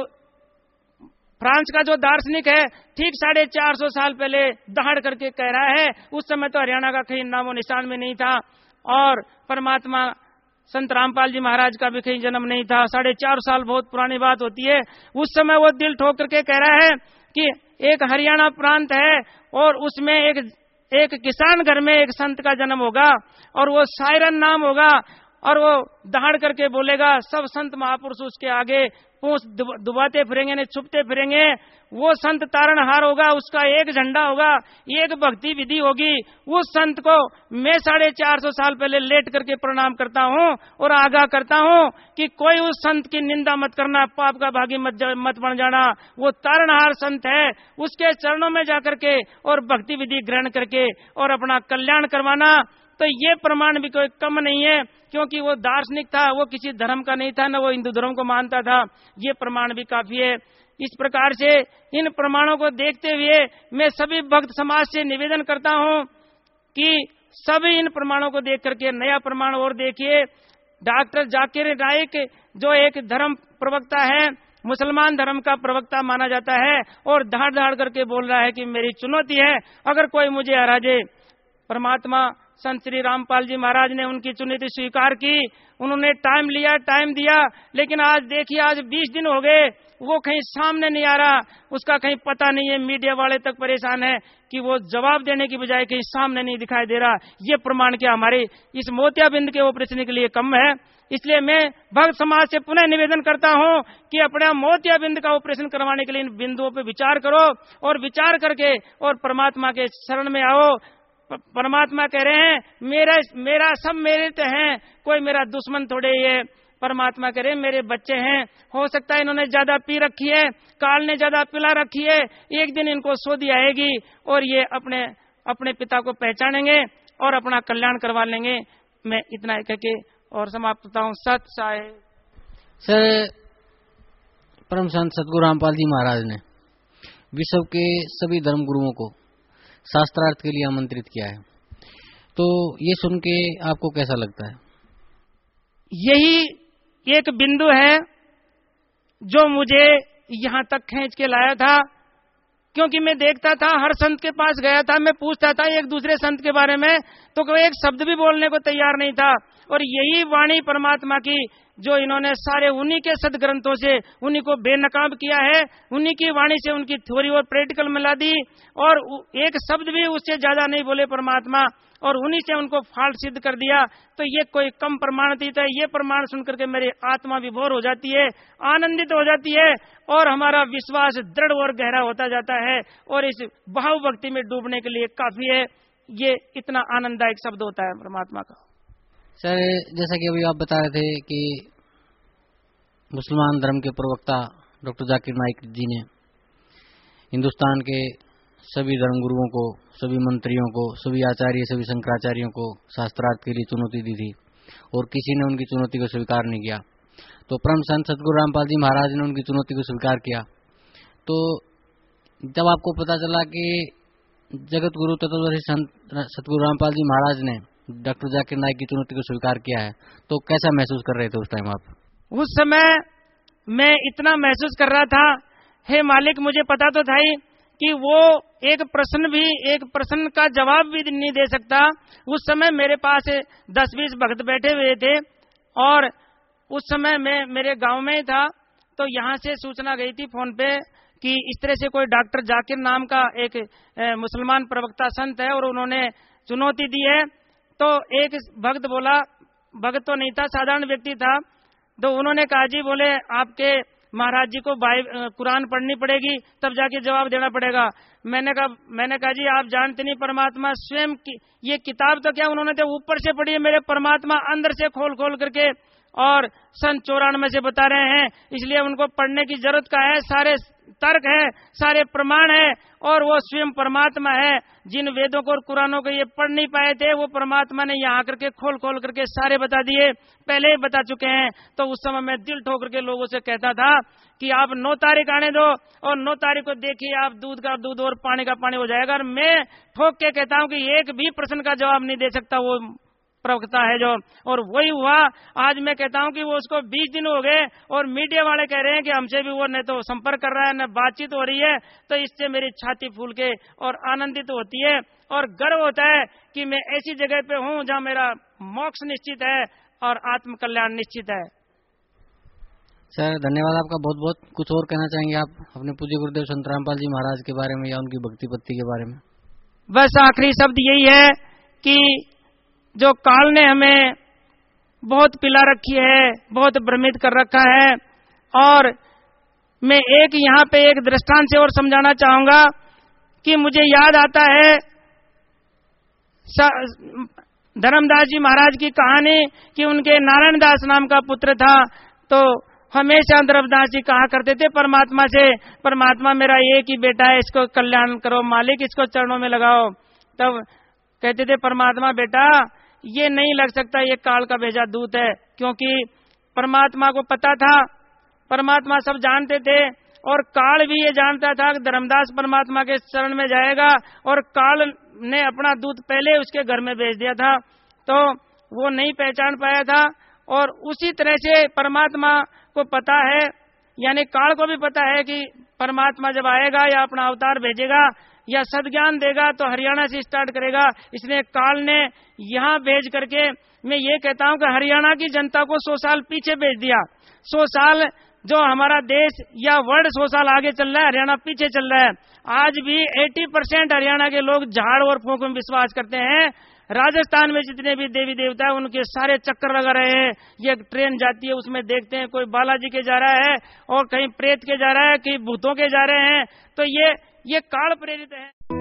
फ्रांस का जो दार्शनिक है, ठीक साढ़े चार सौ साल पहले दहाड़ करके कह रहा है, उस समय तो हरियाणा का कहीं नामो निशान में नहीं था और परमात्मा संत रामपाल जी महाराज का भी कहीं जन्म नहीं था। साढ़े चार साल बहुत पुरानी बात होती है। उस समय वो दिल ठोक करके कह रहा है कि एक हरियाणा प्रांत है और उसमें एक एक किसान घर में एक संत का जन्म होगा और वो सायरन नाम होगा और वो दहाड़ करके बोलेगा, सब संत महापुरुष उसके आगे पूछ दुबाते फिरेंगे, न छुपते फिरेंगे। वो संत तारणहार होगा, उसका एक झंडा होगा, एक भक्ति विधि होगी। उस संत को मैं साढ़े चार सौ साल पहले लेट करके प्रणाम करता हूँ और आगाह करता हूँ कि कोई उस संत की निंदा मत करना, पाप का भागी मत मत बन जाना। वो तारणहार संत है, उसके चरणों में जाकर के और भक्ति विधि ग्रहण करके और अपना कल्याण करवाना। तो ये प्रमाण भी कोई कम नहीं है, क्योंकि वो दार्शनिक था, वो किसी धर्म का नहीं था, न वो हिंदू धर्म को मानता था। ये प्रमाण भी काफी है। इस प्रकार से इन प्रमाणों को देखते हुए मैं सभी भक्त समाज से निवेदन करता हूं कि सभी इन प्रमाणों को देख करके नया प्रमाण और देखिए। डॉक्टर जाकिर नाइक जो एक धर्म प्रवक्ता है, मुसलमान धर्म का प्रवक्ता माना जाता है, और धाड़ धाड़ करके बोल रहा है कि मेरी चुनौती है, अगर कोई मुझे हरा दे। परमात्मा संत श्री रामपाल जी महाराज ने उनकी चुनौती स्वीकार की, उन्होंने टाइम लिया, टाइम दिया, लेकिन आज देखिए आज बीस दिन हो गए, वो कहीं सामने नहीं आ रहा, उसका कहीं पता नहीं है। मीडिया वाले तक परेशान है कि वो जवाब देने की बजाय कहीं सामने नहीं दिखाई दे रहा। ये प्रमाण क्या हमारे इस मोतियाबिंद के ऑपरेशन के लिए कम है? इसलिए मैं भक्त समाज से पुनः निवेदन करता हूं कि अपने मोतियाबिंद का ऑपरेशन करवाने के लिए इन बिंदुओं पर विचार करो और विचार करके और परमात्मा के शरण में आओ। परमात्मा कह रहे हैं मेरा मेरा सब मेरे तो हैं, कोई मेरा दुश्मन थोड़े। ये परमात्मा कह रहे हैं मेरे बच्चे हैं। हो सकता है इन्होंने ज्यादा पी रखी है, काल ने ज्यादा पिला रखी है, एक दिन इनको सोधी आएगी और ये अपने अपने पिता को पहचानेंगे और अपना कल्याण करवा लेंगे। मैं इतना कह के और समाप्त करता हूँ। सत साहेब। सर, परम संत सतगुरु रामपाल जी महाराज ने विश्व के सभी धर्म गुरुओं को शास्त्रार्थ के लिए आमंत्रित किया है, तो ये सुन के आपको कैसा लगता है? यही एक बिंदु है जो मुझे यहाँ तक खींच के लाया था, क्योंकि मैं देखता था हर संत के पास गया था, मैं पूछता था एक दूसरे संत के बारे में, तो कोई एक शब्द भी बोलने को तैयार नहीं था। और यही वाणी परमात्मा की जो इन्होंने सारे उन्हीं के सदग्रंथों से उन्हीं को बेनकाब किया है, उन्हीं की वाणी से उनकी थ्योरी और प्रैक्टिकल मिला दी, और एक शब्द भी उससे ज्यादा नहीं बोले परमात्मा, और उन्हीं से उनको फाल्ट सिद्ध कर दिया। तो ये कोई कम प्रमाणित है? ये प्रमाण सुनकर के मेरी आत्मा विभोर हो जाती है, आनंदित हो जाती है, और हमारा विश्वास दृढ़ और गहरा होता जाता है, और इस भाव भक्ति में डूबने के लिए काफी है। ये इतना आनंददायक शब्द होता है परमात्मा का। सर, जैसा कि अभी आप बता रहे थे कि मुसलमान धर्म के प्रवक्ता डॉक्टर जाकिर नाइक जी ने हिंदुस्तान के सभी धर्म गुरुओं को, सभी मंत्रियों को, सभी आचार्य, सभी शंकराचार्यों को शास्त्रार्थ के लिए चुनौती दी थी, और किसी ने उनकी चुनौती को स्वीकार नहीं किया। तो परम संत सतगुरु रामपाल जी महाराज ने उनकी चुनौती को स्वीकार किया। तो जब आपको पता चला कि जगत गुरु तत्वदर्शी संत सतगुरु रामपाल जी महाराज ने डॉक्टर जाकिर नाइक की चुनौती को स्वीकार किया है, तो कैसा महसूस कर रहे थे उस टाइम आप? उस समय मैं इतना महसूस कर रहा था, हे मालिक, मुझे पता तो था ही कि वो एक प्रश्न भी एक प्रश्न का जवाब भी नहीं दे सकता। उस समय मेरे पास दस बीस भक्त बैठे हुए थे, और उस समय मैं मेरे गांव में ही था। तो यहाँ से सूचना गई थी फोन पे कि इस तरह से कोई डॉक्टर जाकिर नाम का एक ए, मुसलमान प्रवक्ता संत है, और उन्होंने चुनौती दी है। तो एक भक्त बोला, भक्त तो नहीं था, साधारण व्यक्ति था, तो उन्होंने कहा जी, बोले आपके महाराज जी को कुरान पढ़नी पड़ेगी, तब जाके जवाब देना पड़ेगा। मैंने कहा मैंने कहा जी, आप जानते नहीं, परमात्मा स्वयं की ये किताब तो क्या उन्होंने तो ऊपर से पढ़ी है, मेरे परमात्मा अंदर से खोल खोल करके और सन चौरानवे से बता रहे हैं, इसलिए उनको पढ़ने की जरूरत का है। सारे तर्क है, सारे प्रमाण है, और वो स्वयं परमात्मा है। जिन वेदों को और कुरानों को ये पढ़ नहीं पाए थे, वो परमात्मा ने यहाँ करके खोल खोल करके सारे बता दिए, पहले ही बता चुके हैं। तो उस समय मैं दिल ठोक करके लोगों से कहता था कि आप नौ तारीख आने दो, और नौ तारीख को देखिए आप दूध का दूध और पानी का पानी हो जाएगा। और मैं ठोक के कहता हूँ कि एक भी प्रश्न का जवाब नहीं दे सकता वो प्रवक्ता है जो, और वही हुआ। आज मैं कहता हूं कि वो उसको बीस दिन हो गए, और मीडिया वाले कह रहे हैं कि हमसे भी वो न तो संपर्क कर रहा है, न बातचीत हो रही है। तो इससे मेरी छाती फूल के और आनंदित होती है, और गर्व होता है कि मैं ऐसी जगह पे हूं जहां मेरा मोक्ष निश्चित है और आत्म कल्याण निश्चित है। सर, धन्यवाद आपका बहुत बहुत। कुछ और कहना चाहेंगे आप अपने पूज्य गुरुदेव संत रामपाल जी महाराज के बारे में या उनकी भक्ति पत्ति के बारे में? बस आखिरी शब्द यही है कि जो काल ने हमें बहुत पिला रखी है, बहुत भ्रमित कर रखा है, और मैं एक यहाँ पे एक दृष्टांत से और समझाना चाहूंगा कि मुझे याद आता है धर्मदास जी महाराज की कहानी कि उनके नारायण दास नाम का पुत्र था। तो हमेशा धर्मदास जी कहा करते थे परमात्मा से, परमात्मा मेरा एक ही बेटा है, इसको कल्याण करो मालिक, इसको चरणों में लगाओ। तब कहते थे परमात्मा बेटा ये नहीं लग सकता, ये काल का भेजा दूत है, क्योंकि परमात्मा को पता था, परमात्मा सब जानते थे और काल भी ये जानता था कि धर्मदास परमात्मा के शरण में जाएगा, और काल ने अपना दूत पहले उसके घर में भेज दिया था, तो वो नहीं पहचान पाया था। और उसी तरह से परमात्मा को पता है, यानी काल को भी पता है कि परमात्मा जब आएगा या अपना अवतार भेजेगा या सद्ज्ञान देगा तो हरियाणा से स्टार्ट करेगा। इसलिए काल ने यहाँ भेज करके, मैं ये कहता हूं कि हरियाणा की जनता को सौ साल पीछे भेज दिया। सौ साल जो हमारा देश या वर्ल्ड सौ साल आगे चल रहा है, हरियाणा पीछे चल रहा है। आज भी अस्सी परसेंट हरियाणा के लोग झाड़ और फूंक में विश्वास करते हैं। राजस्थान में जितने भी देवी देवता है उनके सारे चक्कर लगा रहे हैं। ये ट्रेन जाती है उसमें देखते हैं कोई बालाजी के जा रहा है और कहीं प्रेत के जा रहा है, कहीं भूतों के जा रहे हैं। तो ये ये काल प्रेरित है।